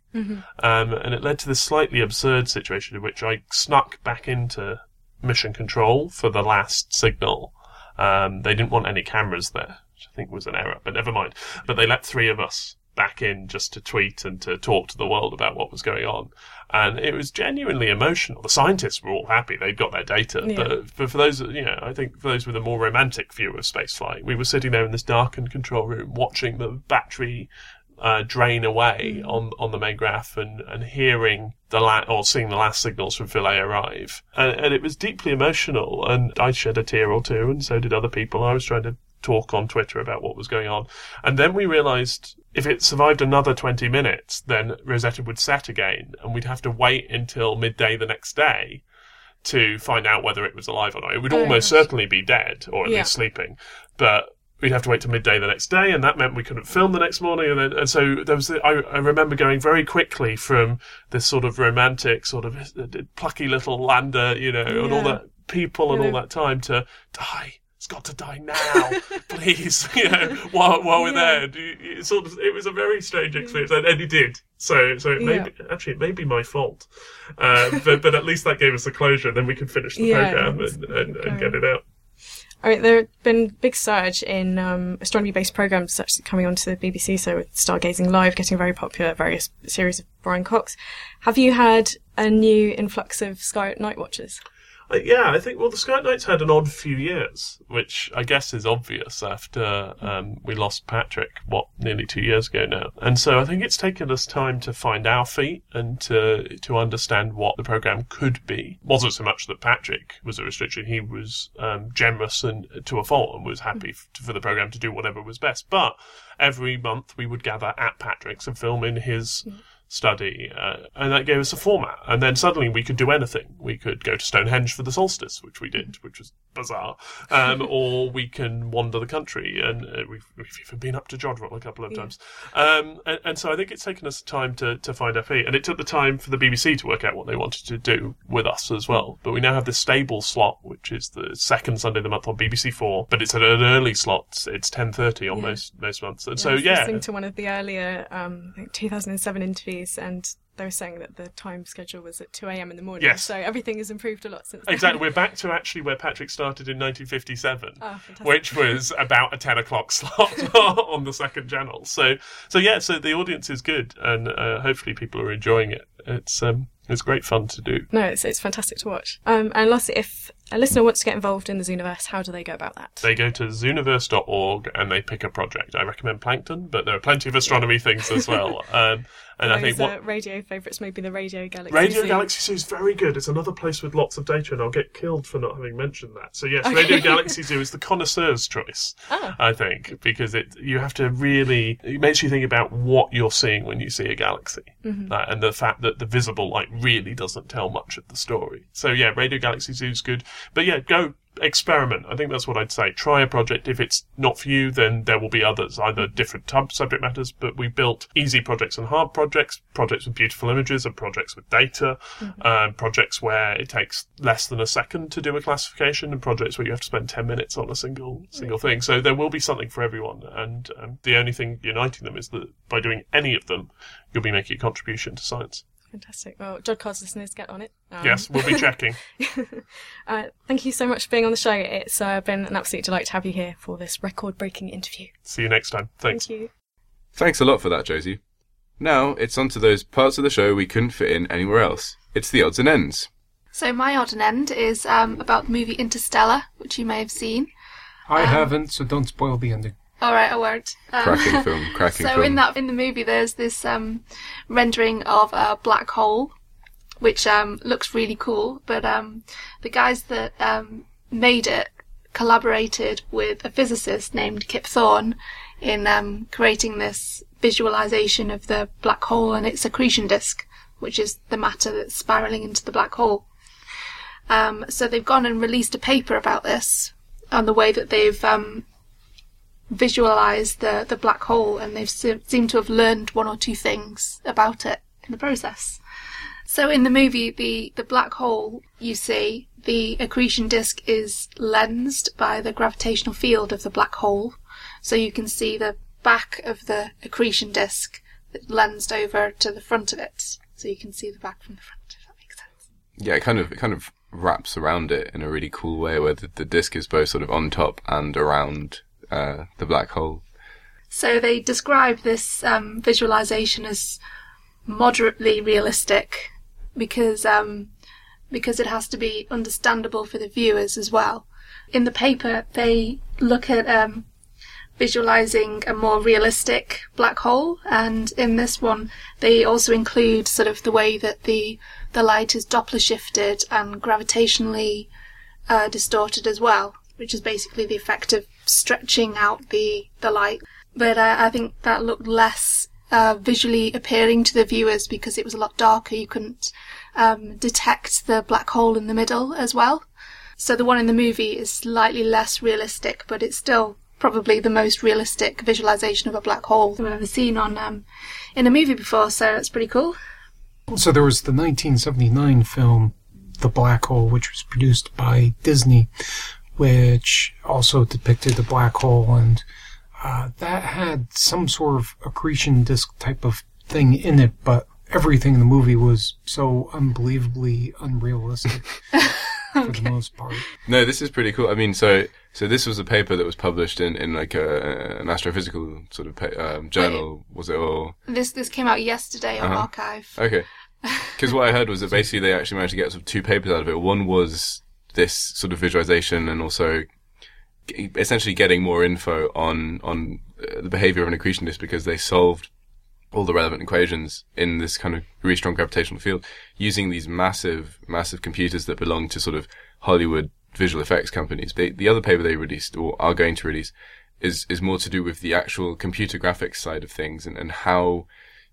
Mm-hmm. Um, and it led to this slightly absurd situation in which I snuck back into mission control for the last signal. Um, they didn't want any cameras there, which I think was an error, but never mind. But they let three of us back in just to tweet and to talk to the world about what was going on. And it was genuinely emotional. The scientists were all happy. They'd got their data. Yeah. But for, for those, you know, I think for those with a more romantic view of spaceflight, we were sitting there in this darkened control room watching the battery uh, drain away mm. on, on the main graph and, and hearing the la- or seeing the last signals from Philae arrive. And, and it was deeply emotional. And I shed a tear or two, and so did other people. I was trying to talk on Twitter about what was going on. And then we realised if it survived another twenty minutes, then Rosetta would set again, and we'd have to wait until midday the next day to find out whether it was alive or not. It would oh, almost gosh. certainly be dead, or at yeah. least sleeping. But we'd have to wait till midday the next day, and that meant we couldn't film the next morning. And, then, and so there was. The, I, I remember going very quickly from this sort of romantic, sort of plucky little lander, you know, yeah. and all that people and yeah. all that time to die. It's got to die now, please. You know, while while we're yeah. there, it sort of it was a very strange experience, and, and it did. So, so it may yeah. be, actually it may be my fault, uh, but but at least that gave us a closure. Then we could finish the yeah, program and, and, and get it out. I mean, there have been big surge in um, astronomy-based programs such as coming onto the B B C. So with Stargazing Live getting very popular, various series of Brian Cox. Have you had a new influx of Sky at Night watchers? Uh, yeah, I think, well, the Sky at Night's had an odd few years, which I guess is obvious after um, we lost Patrick, what, nearly two years ago now. And so I think it's taken us time to find our feet and to to understand what the programme could be. It wasn't so much that Patrick was a restriction, he was um, generous and to a fault and was happy f- for the programme to do whatever was best. But every month we would gather at Patrick's and film in his study, uh, and that gave us a format. And then suddenly we could do anything. We could go to Stonehenge for the solstice, which we did, which was bizarre, um, or we can wander the country, and uh, we've, we've even been up to Jodrell a couple of yeah. times. Um, and, and so I think it's taken us time to, to find our feet, and it took the time for the B B C to work out what they wanted to do with us as well. But we now have this stable slot, which is the second Sunday of the month on B B C four, but it's at an early slot. It's ten thirty on yeah. most most months. And yeah, so, I was yeah. listening to one of the earlier um, I think two thousand seven interviews, and they were saying that the time schedule was at two a.m. in the morning. Yes. So everything has improved a lot since then. Exactly. We're back to actually where Patrick started in nineteen fifty-seven, oh, which was about a ten o'clock slot on the second channel. So, so yeah, so the audience is good, and uh, hopefully people are enjoying it. It's um, it's great fun to do. No, it's it's fantastic to watch. Um, and lastly, if a listener wants to get involved in the Zooniverse, how do they go about that? They go to zooniverse dot org and they pick a project. I recommend Plankton, but there are plenty of astronomy things as well. Um, and Those, I think what uh, radio favourites, maybe the Radio Galaxy Radio Zoo. Galaxy Zoo is very good. It's another place with lots of data, and I'll get killed for not having mentioned that. So yes, Okay. Radio Galaxy Zoo is the connoisseur's choice, Oh. I think, because it you have to really it makes you think about what you're seeing when you see a galaxy, Mm-hmm. uh, and the fact that the visible light really doesn't tell much of the story. So yeah, Radio Galaxy Zoo is good, but yeah, go. Experiment. I think that's what I'd say. Try a project. If it's not for you, then there will be others, either different tub subject matters, but we built easy projects and hard projects, projects with beautiful images and projects with data, mm-hmm. um, projects where it takes less than a second to do a classification, and projects where you have to spend ten minutes on a single single yeah. thing. So there will be something for everyone, and um, the only thing uniting them is that by doing any of them, you'll be making a contribution to science. Fantastic. Well, Jodcast listeners, get on it. Um, Yes, we'll be checking. uh, thank you so much for being on the show. It's uh, been an absolute delight to have you here for this record-breaking interview. See you next time. Thanks. Thank you. Thanks a lot for that, Josie. Now, it's on to those parts of the show we couldn't fit in anywhere else. It's the odds and ends. So my odd and end is um, about the movie Interstellar, which you may have seen. I um, haven't, so don't spoil the ending. All right, I won't. Um, Cracking film, cracking so film. So in that in the movie, there's this um, rendering of a black hole, which um, looks really cool. But um, the guys that um, made it collaborated with a physicist named Kip Thorne in um, creating this visualization of the black hole and its accretion disk, which is the matter that's spiraling into the black hole. Um, so they've gone and released a paper about this on the way that they've um, visualized the, the black hole, and they've se- seemed to have learned one or two things about it in the process. So in the movie, the, the black hole, you see, the accretion disk is lensed by the gravitational field of the black hole. So you can see the back of the accretion disk lensed over to the front of it, so you can see the back from the front, if that makes sense. Yeah, it kind of it kind of wraps around it in a really cool way, where the, the disc is both sort of on top and around uh, the black hole. So they describe this um, visualization as moderately realistic because um, because it has to be understandable for the viewers as well. In the paper, they look at um, visualizing a more realistic black hole, and in this one, they also include sort of the way that the the light is Doppler shifted and gravitationally uh, distorted as well, which is basically the effect of stretching out the the light. But uh, I think that looked less uh, visually appealing to the viewers because it was a lot darker. You couldn't um, detect the black hole in the middle as well. So the one in the movie is slightly less realistic, but it's still probably the most realistic visualization of a black hole that I've ever seen on um, in a movie before. So it's pretty cool. So there was the nineteen seventy-nine film The Black Hole, which was produced by Disney, which also depicted the black hole, and Uh, that had some sort of accretion disk type of thing in it, but everything in the movie was so unbelievably unrealistic for Okay. the most part. No, this is pretty cool. I mean, so so this was a paper that was published in, in like a, an astrophysical sort of pa- um, journal, was it? Or This this came out yesterday on Uh-huh. Archive. okay, because what I heard was that basically they actually managed to get sort of two papers out of it. One was this sort of visualization, and also essentially getting more info on on uh, the behavior of an accretion disk, because they solved all the relevant equations in this kind of really strong gravitational field using these massive, massive computers that belong to sort of Hollywood visual effects companies. They, the other paper they released, or are going to release, is is more to do with the actual computer graphics side of things, and, and how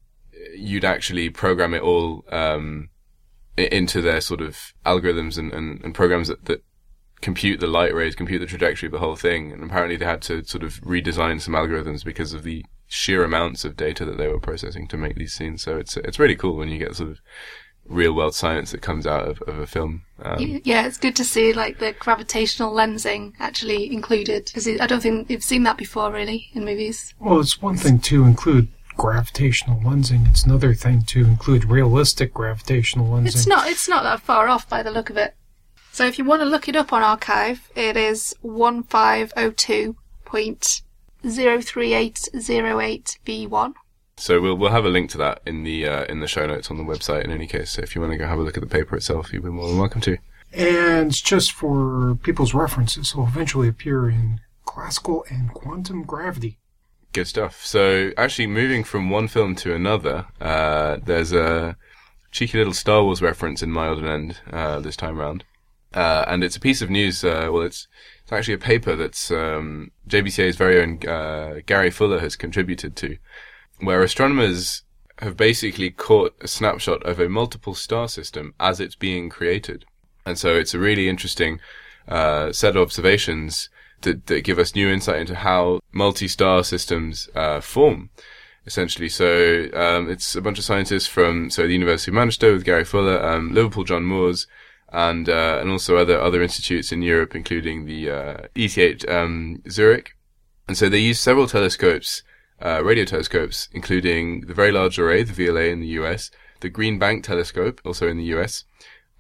you'd actually program it all um, into their sort of algorithms and, and, and programs that, that compute the light rays, compute the trajectory of the whole thing. And apparently they had to sort of redesign some algorithms because of the sheer amounts of data that they were processing to make these scenes. So it's it's really cool when you get sort of real world science that comes out of, of a film. Um, Yeah, it's good to see like the gravitational lensing actually included, because I don't think you've seen that before really in movies. Well, it's one thing to include gravitational lensing. It's another thing to include realistic gravitational lensing. It's not it's not that far off by the look of it. So if you want to look it up on Archive, it is one five oh two point zero three eight zero eight B one. So we'll we'll have a link to that in the uh, in the show notes on the website in any case. So if you want to go have a look at the paper itself, you'll be more than welcome to. And just for people's references, will eventually appear in Classical and Quantum Gravity. Good stuff. So actually moving from one film to another, uh, there's a cheeky little Star Wars reference in My Olden End uh, this time round. Uh, and it's a piece of news, uh, well, it's, it's actually a paper that's um, J B C A's very own uh, Gary Fuller has contributed to, where astronomers have basically caught a snapshot of a multiple star system as it's being created. And so it's a really interesting uh, set of observations that, that give us new insight into how multi-star systems uh, form, essentially. So um, it's a bunch of scientists from so the University of Manchester with Gary Fuller, um, Liverpool John Moores, and uh, and also other other institutes in Europe, including the uh, E T H um, Zurich. And so they use several telescopes, uh, radio telescopes, including the Very Large Array, the V L A in the U S, the Green Bank Telescope, also in the U S,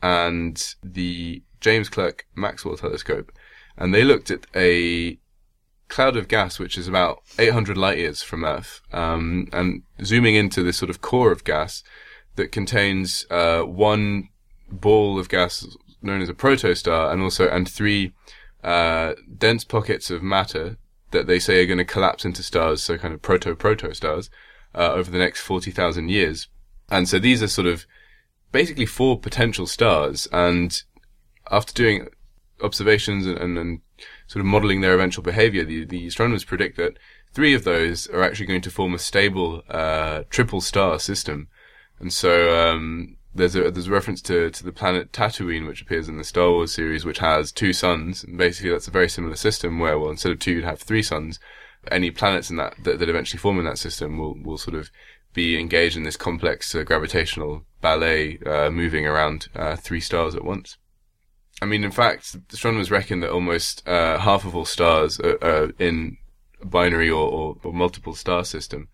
and the James Clerk Maxwell Telescope. And they looked at a cloud of gas which is about eight hundred light years from Earth, um, and zooming into this sort of core of gas that contains uh, one ball of gas known as a protostar, and also and three uh, dense pockets of matter that they say are going to collapse into stars, so kind of proto-protostars, uh, over the next forty thousand years. And so these are sort of basically four potential stars, and after doing observations and, and, and sort of modeling their eventual behavior, the, the astronomers predict that three of those are actually going to form a stable uh, triple star system. And so um, there's a there's a reference to, to the planet Tatooine, which appears in the Star Wars series, which has two suns. And basically that's a very similar system where, well, instead of two, you'd have three suns. Any planets in that that, that eventually form in that system will, will sort of be engaged in this complex uh, gravitational ballet, uh, moving around uh, three stars at once. I mean, in fact, astronomers reckon that almost uh, half of all stars are, are in a binary or, or, or multiple star system.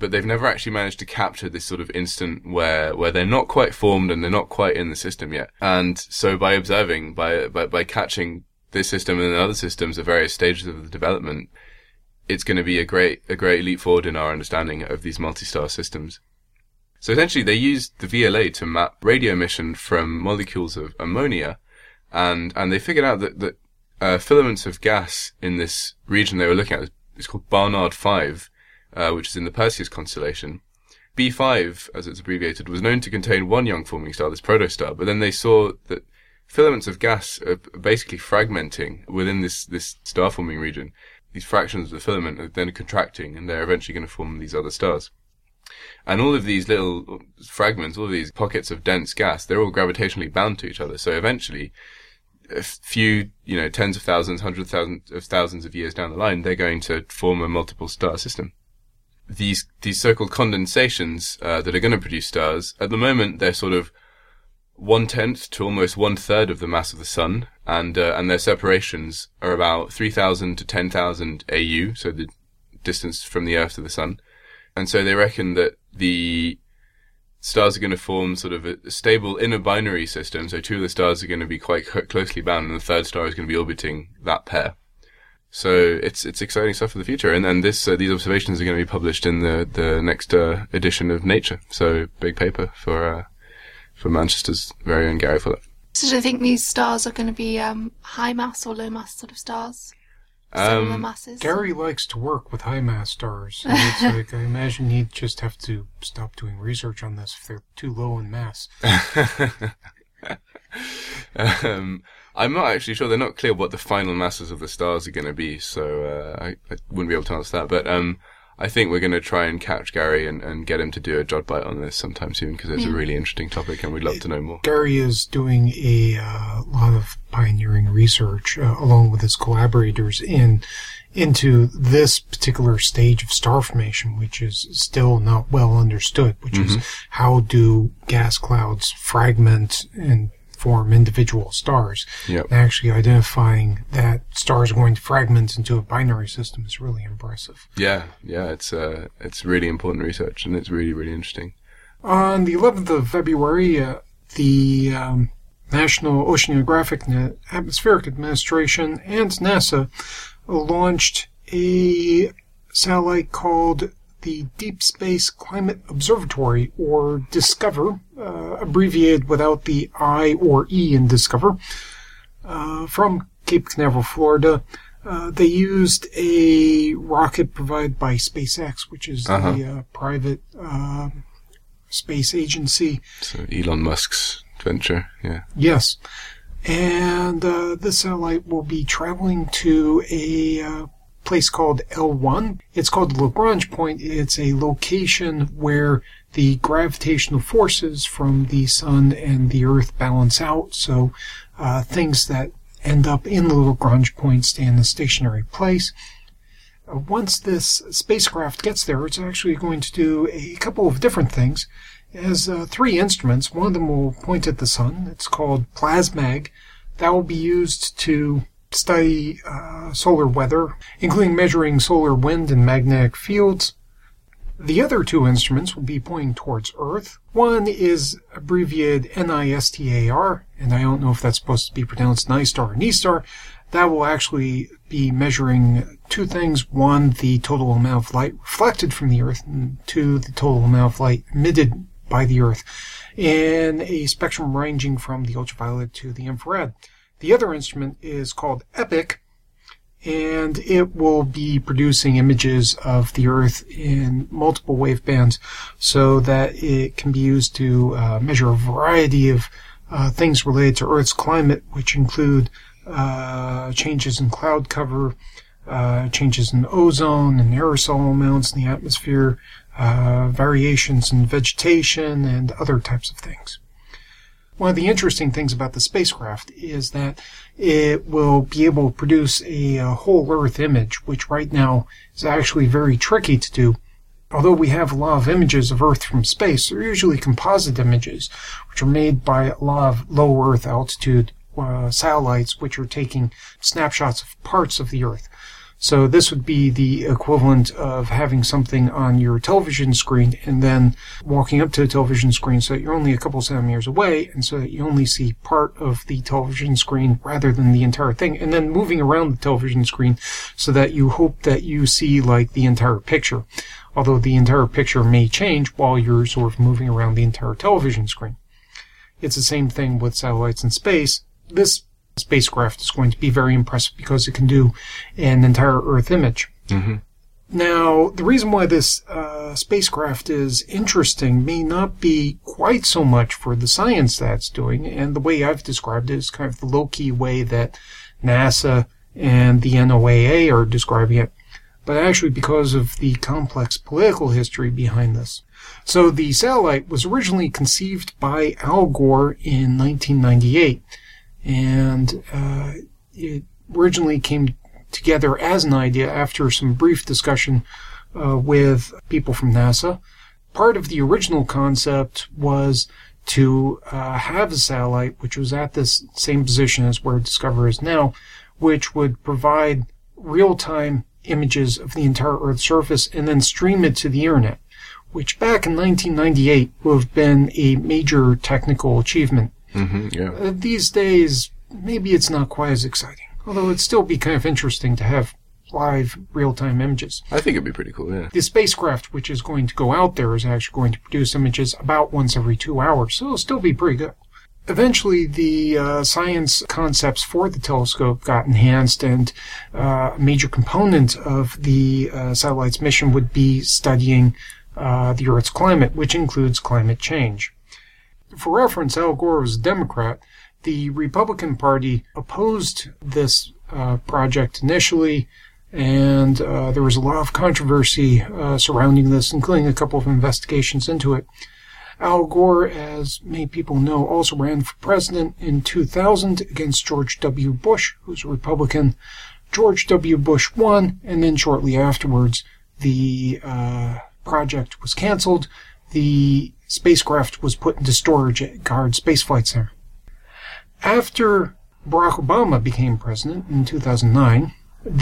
but they've never actually managed to capture this sort of instant where where they're not quite formed and they're not quite in the system yet. And so by observing, by by, by catching this system and other systems at various stages of the development, it's going to be a great a great leap forward in our understanding of these multi-star systems. So essentially, they used the V L A to map radio emission from molecules of ammonia, and and they figured out that that uh, filaments of gas in this region they were looking at is called Barnard five, uh, which is in the Perseus constellation. B five, as it's abbreviated, was known to contain one young forming star, this protostar, but then they saw that filaments of gas are basically fragmenting within this this star forming region. These fractions of the filament are then contracting, and they're eventually going to form these other stars. And all of these little fragments, all of these pockets of dense gas, they're all gravitationally bound to each other. So eventually, a few, you know, tens of thousands, hundreds of thousands of thousands of years down the line, they're going to form a multiple star system. These these so-called condensations uh, that are going to produce stars, at the moment, they're sort of one-tenth to almost one-third of the mass of the sun, and uh, and their separations are about three thousand to ten thousand A U, so the distance from the Earth to the sun. And so they reckon that the stars are going to form sort of a, a stable inner binary system. So two of the stars are going to be quite c- closely bound, and the third star is going to be orbiting that pair. So it's it's exciting stuff for the future. And and this uh, these observations are going to be published in the the next uh, edition of Nature. So big paper for uh, for Manchester's very own Gary Fuller. So do you think these stars are going to be um, high mass or low mass sort of stars? Similar Um, masses? Gary likes to work with high mass stars. And it's like, I imagine he'd just have to stop doing research on this if they're too low in mass. um, I'm not actually sure. They're not clear what the final masses of the stars are going to be, so uh, I, I wouldn't be able to answer that. But um, I think we're going to try and catch Gary and, and get him to do a jot bite on this sometime soon, because it's Yeah. a really interesting topic and we'd love to know more. Gary is doing a uh, lot of pioneering research uh, along with his collaborators in into this particular stage of star formation, which is still not well understood, which Mm-hmm. is how do gas clouds fragment and form individual stars. Yep. And actually identifying that stars are going to fragment into a binary system is really impressive. Yeah, yeah, it's uh, it's really important research, and it's really, really interesting. On the eleventh of February, uh, the um, National Oceanographic and Atmospheric Administration and NASA launched a satellite called the Deep Space Climate Observatory, or DISCOVER, uh, abbreviated without the I or E in DISCOVER, uh, from Cape Canaveral, Florida. Uh, they used a rocket provided by SpaceX, which is Uh-huh. the uh, private uh, space agency. So Elon Musk's venture, yeah. Yes. And uh, this satellite will be traveling to a uh, place called L one. It's called the Lagrange point. It's a location where the gravitational forces from the sun and the earth balance out. So uh, things that end up in the Lagrange point stay in a stationary place. Uh, once this spacecraft gets there, it's actually going to do a couple of different things. It has uh, three instruments. One of them will point at the sun. It's called PLASMAG. That will be used to study uh, solar weather, including measuring solar wind and magnetic fields. The other two instruments will be pointing towards Earth. One is abbreviated NISTAR, and I don't know if that's supposed to be pronounced NISTAR or NISTAR. That will actually be measuring two things. One, the total amount of light reflected from the Earth, and two, the total amount of light emitted by the Earth in a spectrum ranging from the ultraviolet to the infrared. The other instrument is called EPIC, and it will be producing images of the Earth in multiple wavebands so that it can be used to uh, measure a variety of uh, things related to Earth's climate, which include uh, changes in cloud cover, uh, changes in ozone and aerosol amounts in the atmosphere, uh, variations in vegetation, and other types of things. One of the interesting things about the spacecraft is that it will be able to produce a, a whole Earth image, which right now is actually very tricky to do. Although we have a lot of images of Earth from space, they're usually composite images, which are made by a lot of low Earth altitude uh, satellites, which are taking snapshots of parts of the Earth. So this would be the equivalent of having something on your television screen and then walking up to the television screen so that you're only a couple centimeters away and so that you only see part of the television screen rather than the entire thing, and then moving around the television screen so that you hope that you see like the entire picture, although the entire picture may change while you're sort of moving around the entire television screen. It's the same thing with satellites in space. This spacecraft is going to be very impressive because it can do an entire Earth image. Mm-hmm. Now, the reason why this uh, spacecraft is interesting may not be quite so much for the science that it's doing, and the way I've described it is kind of the low-key way that NASA and the N O A A are describing it, but actually because of the complex political history behind this. So the satellite was originally conceived by Al Gore in nineteen ninety-eight, and uh, it originally came together as an idea after some brief discussion uh, with people from NASA. Part of the original concept was to uh, have a satellite which was at this same position as where Discovery is now, which would provide real-time images of the entire Earth's surface and then stream it to the internet, which back in nineteen ninety-eight would have been a major technical achievement. Mm-hmm, yeah. Uh, these days, maybe it's not quite as exciting, although it'd still be kind of interesting to have live, real-time images. I think it'd be pretty cool, yeah. The spacecraft which is going to go out there is actually going to produce images about once every two hours, so it'll still be pretty good. Eventually, the uh, science concepts for the telescope got enhanced, and uh, a major component of the uh, satellite's mission would be studying uh, the Earth's climate, which includes climate change. For reference, Al Gore was a Democrat. The Republican Party opposed this uh, project initially, and uh, there was a lot of controversy uh, surrounding this, including a couple of investigations into it. Al Gore, as many people know, also ran for president in two thousand against George W. Bush, who's a Republican. George W. Bush won, and then shortly afterwards, the uh, project was canceled. The spacecraft was put into storage at Goddard Space Flight Center. After Barack Obama became president in two thousand nine,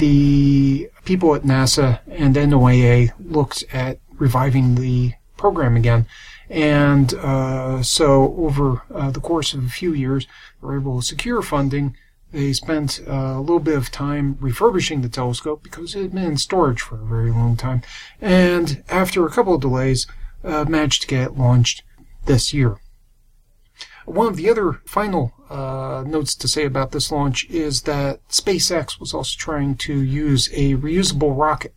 the people at NASA and N O A A looked at reviving the program again. And uh, so over uh, the course of a few years, they were able to secure funding. They spent uh, a little bit of time refurbishing the telescope because it had been in storage for a very long time. And after a couple of delays, uh, managed to get it launched this year. One of the other final uh, notes to say about this launch is that SpaceX was also trying to use a reusable rocket.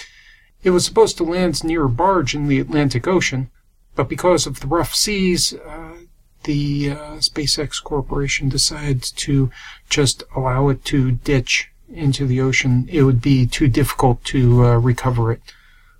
It was supposed to land near a barge in the Atlantic Ocean, but because of the rough seas, uh, the uh, SpaceX Corporation decided to just allow it to ditch into the ocean. It would be too difficult to uh, recover it.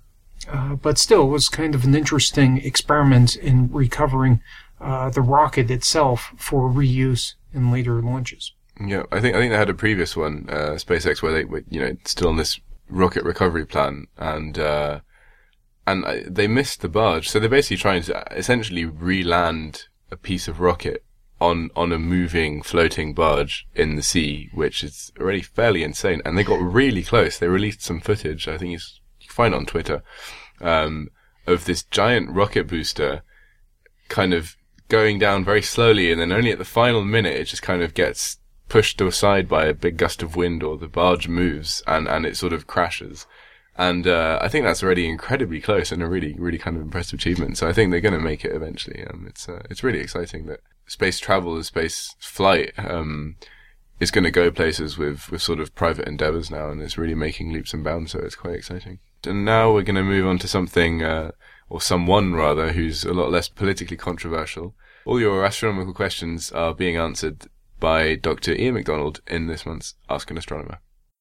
Uh, but still, it was kind of an interesting experiment in recovering uh, the rocket itself for reuse in later launches. Yeah, I think I think they had a previous one, uh, SpaceX, where they were, you know, still on this rocket recovery plan, and uh, and they missed the barge. So they're basically trying to essentially re-land a piece of rocket on on a moving, floating barge in the sea, which is already fairly insane. And they got really close. They released some footage. I think you can find it on Twitter, um, of this giant rocket booster kind of going down very slowly, and then only at the final minute it just kind of gets pushed aside by a big gust of wind, or the barge moves and, and it sort of crashes. And uh, I think that's already incredibly close and a really, really kind of impressive achievement. So I think they're going to make it eventually. Um, it's uh, it's really exciting that space travel and space flight um, is going to go places with, with sort of private endeavors now, and it's really making leaps and bounds. So it's quite exciting. And now we're going to move on to something, uh, or someone rather, who's a lot less politically controversial. All your astronomical questions are being answered by Doctor Ian McDonald in this month's Ask an Astronomer.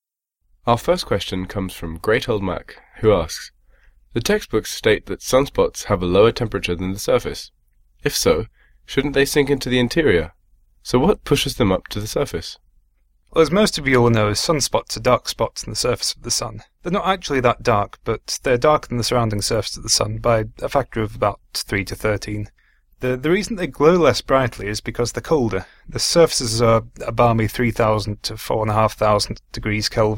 Our first question comes from Great Old Mac, who asks, the textbooks state that sunspots have a lower temperature than the surface. If so, shouldn't they sink into the interior? So what pushes them up to the surface? Well, as most of you all know, sunspots are dark spots on the surface of the sun. They're not actually that dark, but they're darker than the surrounding surface of the sun by a factor of about three to thirteen. The the reason they glow less brightly is because they're colder. The surfaces are a balmy three thousand to four thousand five hundred degrees Kelvin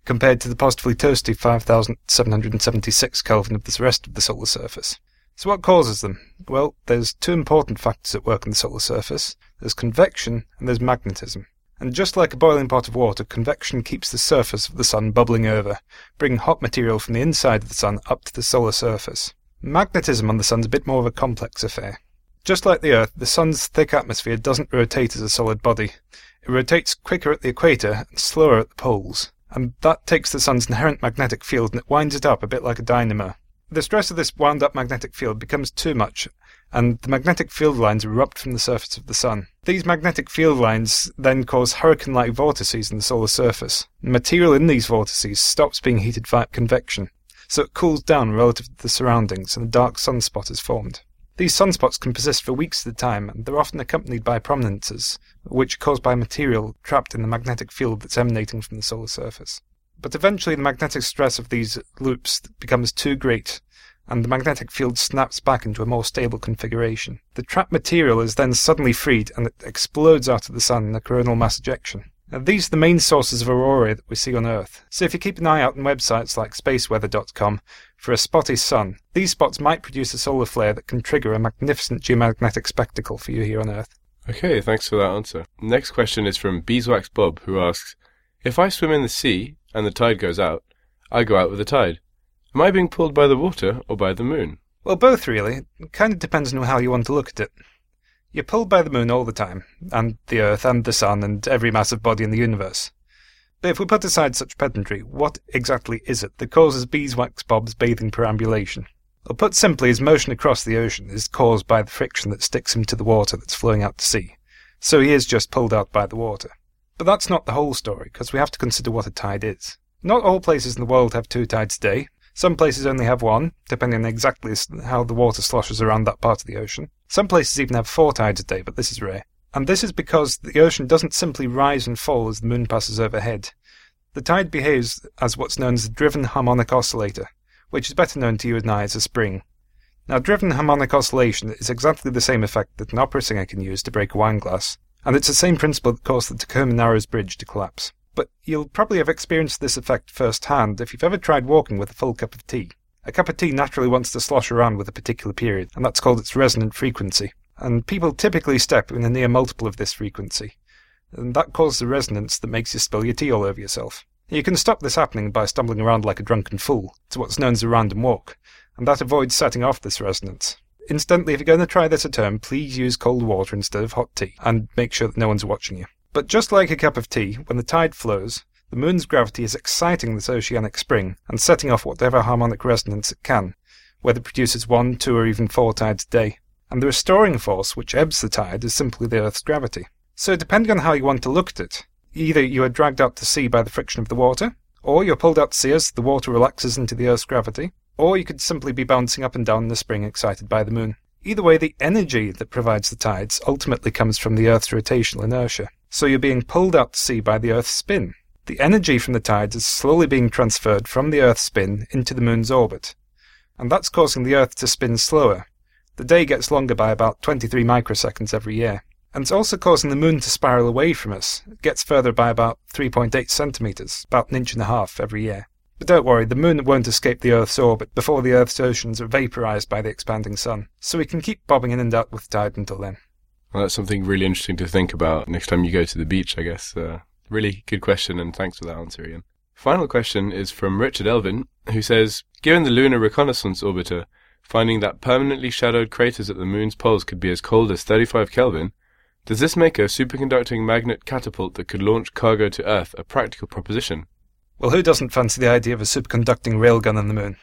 compared to the positively toasty five thousand seven hundred seventy-six Kelvin of the rest of the solar surface. So what causes them? Well, there's two important factors at work in the solar surface. There's convection and there's magnetism. And just like a boiling pot of water, convection keeps the surface of the sun bubbling over, bringing hot material from the inside of the sun up to the solar surface. Magnetism on the sun's a bit more of a complex affair. Just like the Earth, the sun's thick atmosphere doesn't rotate as a solid body. It rotates quicker at the equator and slower at the poles. And that takes the sun's inherent magnetic field and it winds it up a bit like a dynamo. The stress of this wound-up magnetic field becomes too much, and the magnetic field lines erupt from the surface of the sun. These magnetic field lines then cause hurricane-like vortices in the solar surface. The material in these vortices stops being heated via convection, so it cools down relative to the surroundings, and a dark sunspot is formed. These sunspots can persist for weeks at a time, and they're often accompanied by prominences, which are caused by material trapped in the magnetic field that's emanating from the solar surface. But eventually the magnetic stress of these loops becomes too great, and the magnetic field snaps back into a more stable configuration. The trapped material is then suddenly freed, and it explodes out of the sun in a coronal mass ejection. Now, these are the main sources of aurora that we see on Earth. So if you keep an eye out on websites like space weather dot com for a spotty sun, these spots might produce a solar flare that can trigger a magnificent geomagnetic spectacle for you here on Earth. Okay, thanks for that answer. Next question is from Beeswax Bob, who asks, if I swim in the sea and the tide goes out, I go out with the tide. Am I being pulled by the water or by the moon? Well, both really. It kind of depends on how you want to look at it. You're pulled by the moon all the time, and the Earth and the Sun and every massive body in the universe. But if we put aside such pedantry, what exactly is it that causes Beeswax Bob's bathing perambulation? Well, put simply, his motion across the ocean is caused by the friction that sticks him to the water that's flowing out to sea. So he is just pulled out by the water. But that's not the whole story, because we have to consider what a tide is. Not all places in the world have two tides a day. Some places only have one, depending on exactly how the water sloshes around that part of the ocean. Some places even have four tides a day, but this is rare. And this is because the ocean doesn't simply rise and fall as the moon passes overhead. The tide behaves as what's known as a driven harmonic oscillator, which is better known to you and I as a spring. Now, driven harmonic oscillation is exactly the same effect that an opera singer can use to break a wine glass, and it's the same principle that caused the Tacoma Narrows Bridge to collapse. But you'll probably have experienced this effect firsthand if you've ever tried walking with a full cup of tea. A cup of tea naturally wants to slosh around with a particular period, and that's called its resonant frequency. And people typically step in a near multiple of this frequency, and that causes a resonance that makes you spill your tea all over yourself. You can stop this happening by stumbling around like a drunken fool. It's what's known as a random walk, and that avoids setting off this resonance. Incidentally, if you're going to try this at home, please use cold water instead of hot tea, and make sure that no one's watching you. But just like a cup of tea, when the tide flows, the moon's gravity is exciting this oceanic spring and setting off whatever harmonic resonance it can, whether it produces one, two, or even four tides a day. And the restoring force which ebbs the tide is simply the Earth's gravity. So depending on how you want to look at it, either you are dragged out to sea by the friction of the water, or you're pulled out to sea as the water relaxes into the Earth's gravity, or you could simply be bouncing up and down in the spring excited by the moon. Either way, the energy that provides the tides ultimately comes from the Earth's rotational inertia. So you're being pulled out to sea by the Earth's spin. The energy from the tides is slowly being transferred from the Earth's spin into the moon's orbit, and that's causing the Earth to spin slower. The day gets longer by about twenty-three microseconds every year. And it's also causing the moon to spiral away from us. It gets further by about three point eight centimetres, about an inch and a half every year. But don't worry, the moon won't escape the Earth's orbit before the Earth's oceans are vaporised by the expanding sun, so we can keep bobbing in and out with the tide until then. Well, that's something really interesting to think about next time you go to the beach, I guess. Uh, really good question, and thanks for that answer, Ian. Final question is from Richard Elvin, who says, given the Lunar Reconnaissance Orbiter finding that permanently shadowed craters at the moon's poles could be as cold as thirty-five Kelvin, does this make a superconducting magnet catapult that could launch cargo to Earth a practical proposition? Well, who doesn't fancy the idea of a superconducting railgun on the moon?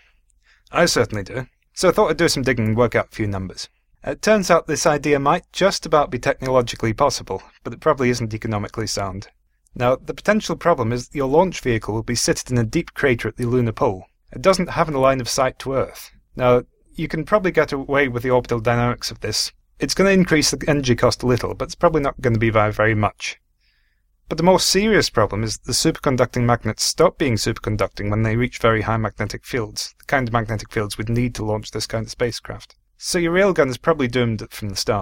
I certainly do. So I thought I'd do some digging and work out a few numbers. It turns out this idea might just about be technologically possible, but it probably isn't economically sound. Now, the potential problem is that your launch vehicle will be sited in a deep crater at the lunar pole. It doesn't have a line of sight to Earth. Now, you can probably get away with the orbital dynamics of this. It's going to increase the energy cost a little, but it's probably not going to be by very much. But the more serious problem is that the superconducting magnets stop being superconducting when they reach very high magnetic fields, the kind of magnetic fields we'd need to launch this kind of spacecraft. So your railgun is probably doomed from the start.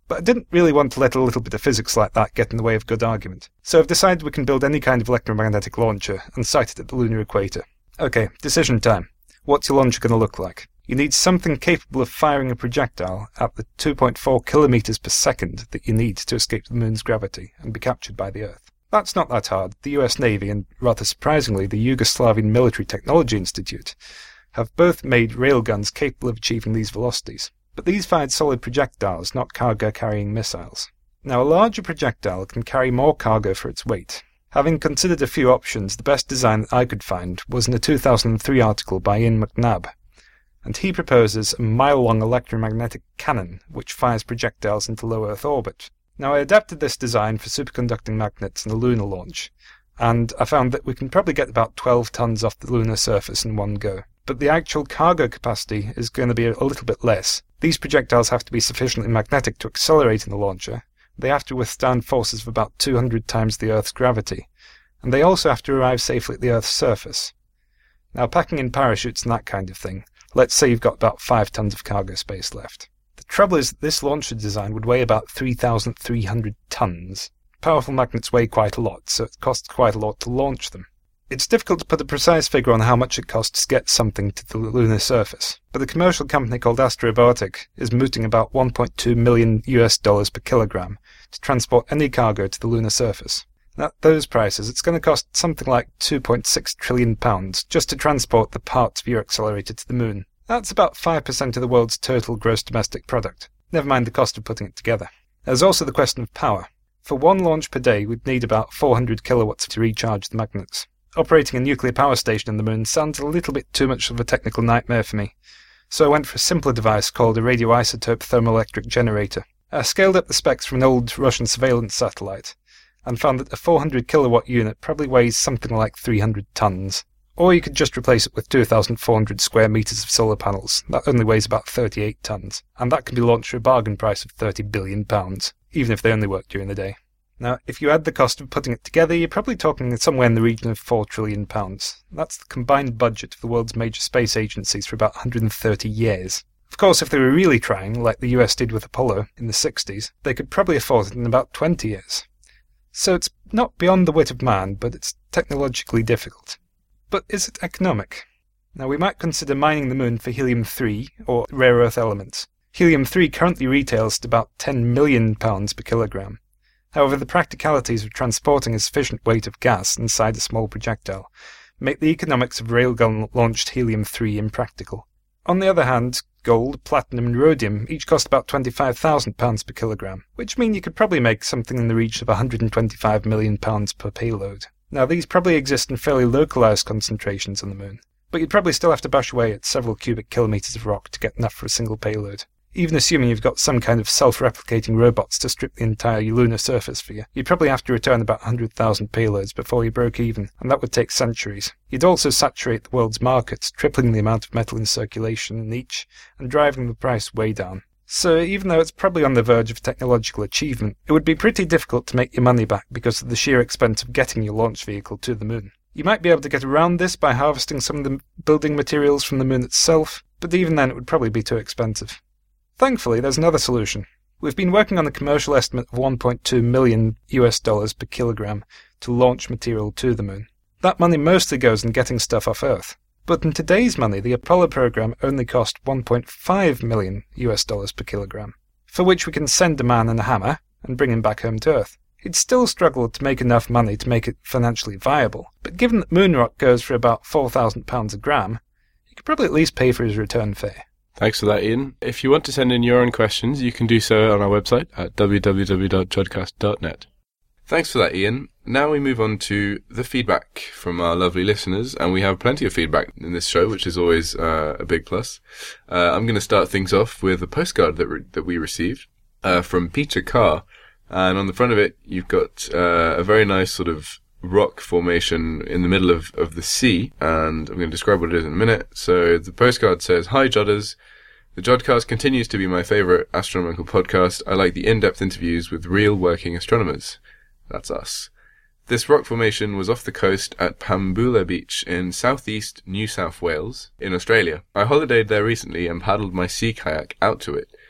But I didn't really want to let a little bit of physics like that get in the way of good argument. So I've decided we can build any kind of electromagnetic launcher and site it at the lunar equator. Okay, decision time. What's your launcher going to look like? You need something capable of firing a projectile at the two point four kilometers per second that you need to escape the moon's gravity and be captured by the Earth. That's not that hard. The U S Navy and, rather surprisingly, the Yugoslavian Military Technology Institute have both made railguns capable of achieving these velocities. But these fired solid projectiles, not cargo-carrying missiles. Now, a larger projectile can carry more cargo for its weight. Having considered a few options, the best design that I could find was in a two thousand three article by Ian McNabb, and he proposes a mile-long electromagnetic cannon which fires projectiles into low Earth orbit. Now, I adapted this design for superconducting magnets and a lunar launch, and I found that we can probably get about twelve tons off the lunar surface in one go. But the actual cargo capacity is going to be a little bit less. These projectiles have to be sufficiently magnetic to accelerate in the launcher. They have to withstand forces of about two hundred times the Earth's gravity, and they also have to arrive safely at the Earth's surface. Now, packing in parachutes and that kind of thing, let's say you've got about five tons of cargo space left. The trouble is that this launcher design would weigh about three thousand three hundred tons. Powerful magnets weigh quite a lot, so it costs quite a lot to launch them. It's difficult to put a precise figure on how much it costs to get something to the lunar surface, but a commercial company called Astrobotic is mooting about one point two million U S dollars per kilogram to transport any cargo to the lunar surface. At those prices, it's going to cost something like two point six trillion pounds just to transport the parts of your accelerator to the moon. That's about five percent of the world's total gross domestic product, never mind the cost of putting it together. There's also the question of power. For one launch per day, we'd need about four hundred kilowatts to recharge the magnets. Operating a nuclear power station on the moon sounds a little bit too much of a technical nightmare for me, so I went for a simpler device called a radioisotope thermoelectric generator. I scaled up the specs from an old Russian surveillance satellite, and found that a four hundred kilowatt unit probably weighs something like three hundred tons. Or you could just replace it with two thousand four hundred square meters of solar panels. That only weighs about thirty-eight tons, and that can be launched for a bargain price of thirty billion pounds, even if they only work during the day. Now, if you add the cost of putting it together, you're probably talking somewhere in the region of four trillion pounds. That's the combined budget of the world's major space agencies for about one hundred thirty years. Of course, if they were really trying, like the U S did with Apollo in the sixties, they could probably afford it in about twenty years. So it's not beyond the wit of man, but it's technologically difficult. But is it economic? Now, we might consider mining the moon for helium three, or rare earth elements. helium three currently retails at about ten million pounds per kilogram. However, the practicalities of transporting a sufficient weight of gas inside a small projectile make the economics of railgun-launched helium three impractical. On the other hand, gold, platinum and rhodium each cost about twenty-five thousand pounds per kilogram, which mean you could probably make something in the region of one hundred twenty-five million pounds per payload. Now, these probably exist in fairly localized concentrations on the moon, but you'd probably still have to bash away at several cubic kilometers of rock to get enough for a single payload. Even assuming you've got some kind of self-replicating robots to strip the entire lunar surface for you, you'd probably have to return about one hundred thousand payloads before you broke even, and that would take centuries. You'd also saturate the world's markets, tripling the amount of metal in circulation in each, and driving the price way down. So even though it's probably on the verge of technological achievement, it would be pretty difficult to make your money back because of the sheer expense of getting your launch vehicle to the moon. You might be able to get around this by harvesting some of the building materials from the moon itself, but even then it would probably be too expensive. Thankfully, there's another solution. We've been working on a commercial estimate of one point two million U S dollars per kilogram to launch material to the moon. That money mostly goes in getting stuff off Earth. But in today's money, the Apollo program only cost one point five million U S dollars per kilogram, for which we can send a man and a hammer and bring him back home to Earth. He'd still struggle to make enough money to make it financially viable, but given that moon rock goes for about four thousand pounds a gram, he could probably at least pay for his return fare. Thanks for that, Ian. If you want to send in your own questions, you can do so on our website at w w w dot jodcast dot net. Thanks for that, Ian. Now we move on to the feedback from our lovely listeners, and we have plenty of feedback in this show, which is always uh, a big plus. Uh, I'm going to start things off with a postcard that re- that we received uh, from Peter Carr, and on the front of it, you've got uh, a very nice sort of rock formation in the middle of, of the sea, and I'm going to describe what it is in a minute. So the postcard says, "Hi Jodders, the Jodcast continues to be my favourite astronomical podcast. I like the in-depth interviews with real working astronomers." That's us. "This rock formation was off the coast at Pambula Beach in southeast New South Wales in Australia. I holidayed there recently and paddled my sea kayak out to it.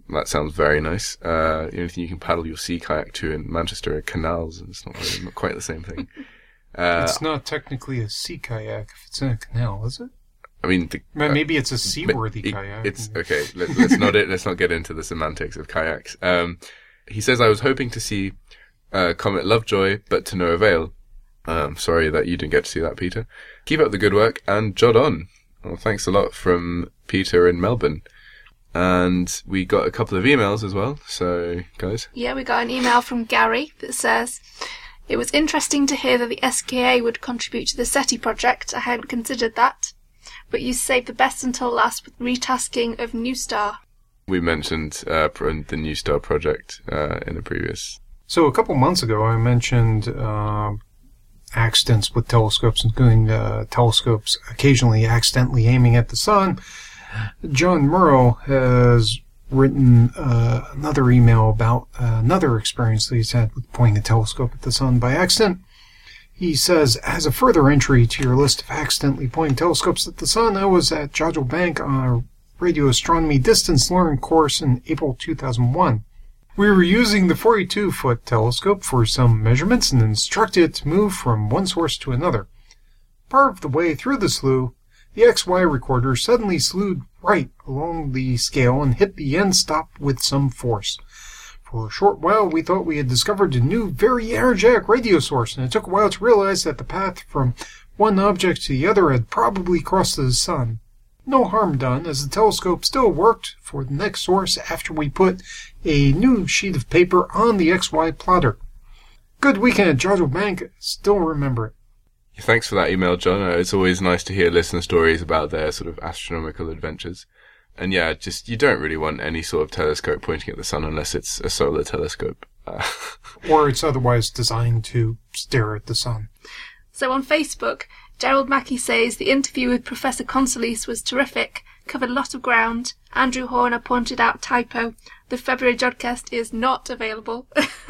That sounds very nice. Uh, the only thing you can paddle your sea kayak to in Manchester are canals, and it's not really, not quite the same thing. Uh, it's not technically a sea kayak if it's in a canal, is it? I mean, the, maybe it's a seaworthy it, kayak. It's okay. Let, let's not let's not get into the semantics of kayaks. Um, he says, "I was hoping to see uh, Comet Lovejoy, but to no avail. Um, sorry that you didn't get to see that, Peter. Keep up the good work and jod on." Well, thanks a lot from Peter in Melbourne. And we got a couple of emails as well. So, guys. Yeah, we got an email from Gary that says, "It was interesting to hear that the S K A would contribute to the SETI project. I hadn't considered that. But you saved the best until last with retasking of New Star." We mentioned uh, the New Star project uh, in a previous... So a couple months ago I mentioned uh, accidents with telescopes, including uh, telescopes occasionally accidentally aiming at the sun. John Murrow has written uh, another email about uh, another experience that he's had with pointing a telescope at the sun by accident. He says, "As a further entry to your list of accidentally pointing telescopes at the sun, I was at Jodrell Bank on a radio astronomy distance learning course in April two thousand one. We were using the forty-two foot telescope for some measurements and instructed it to move from one source to another. Part of the way through the slew, the X Y recorder suddenly slewed right along the scale and hit the end stop with some force. For a short while, we thought we had discovered a new, very energetic radio source, and it took a while to realize that the path from one object to the other had probably crossed the sun. No harm done, as the telescope still worked for the next source after we put a new sheet of paper on the X Y plotter. Good weekend at Jodrell Bank. Still remember it." Thanks for that email, John. Uh, It's always nice to hear listener stories about their sort of astronomical adventures. And yeah, just you don't really want any sort of telescope pointing at the sun unless it's a solar telescope. Uh, or it's otherwise designed to stare at the sun. So on Facebook, Gerald Mackey says the interview with Professor Consolis was terrific, covered a lot of ground. Andrew Horner pointed out typo. The February Jodcast is not available.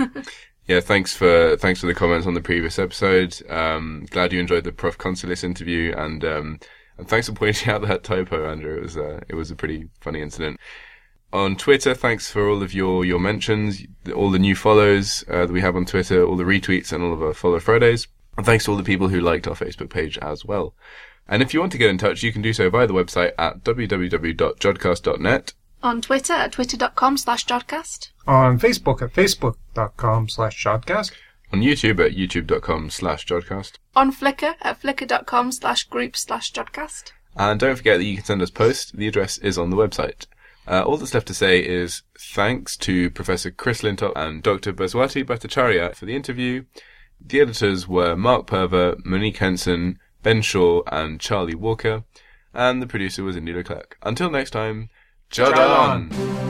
Yeah, thanks for thanks for the comments on the previous episode. Um, glad you enjoyed the Professor Consolis interview, and um, and thanks for pointing out that typo, Andrew. It was uh, it was a pretty funny incident. On Twitter, thanks for all of your, your mentions, all the new follows uh, that we have on Twitter, all the retweets, and all of our Follow Fridays. And thanks to all the people who liked our Facebook page as well. And if you want to get in touch, you can do so via the website at w w w dot jodcast dot net. On Twitter at twitter.com slash Jodcast. On Facebook at facebook.com slash Jodcast. On YouTube at youtube.com slash Jodcast. On Flickr at flickr.com slash group slash Jodcast. And don't forget that you can send us posts. The address is on the website. Uh, all that's left to say is thanks to Professor Chris Lintop and Doctor Baswati Bhattacharya for the interview. The editors were Mark Perver, Monique Henson, Ben Shaw, and Charlie Walker. And the producer was Indy Leclerc. Until next time, Jod on!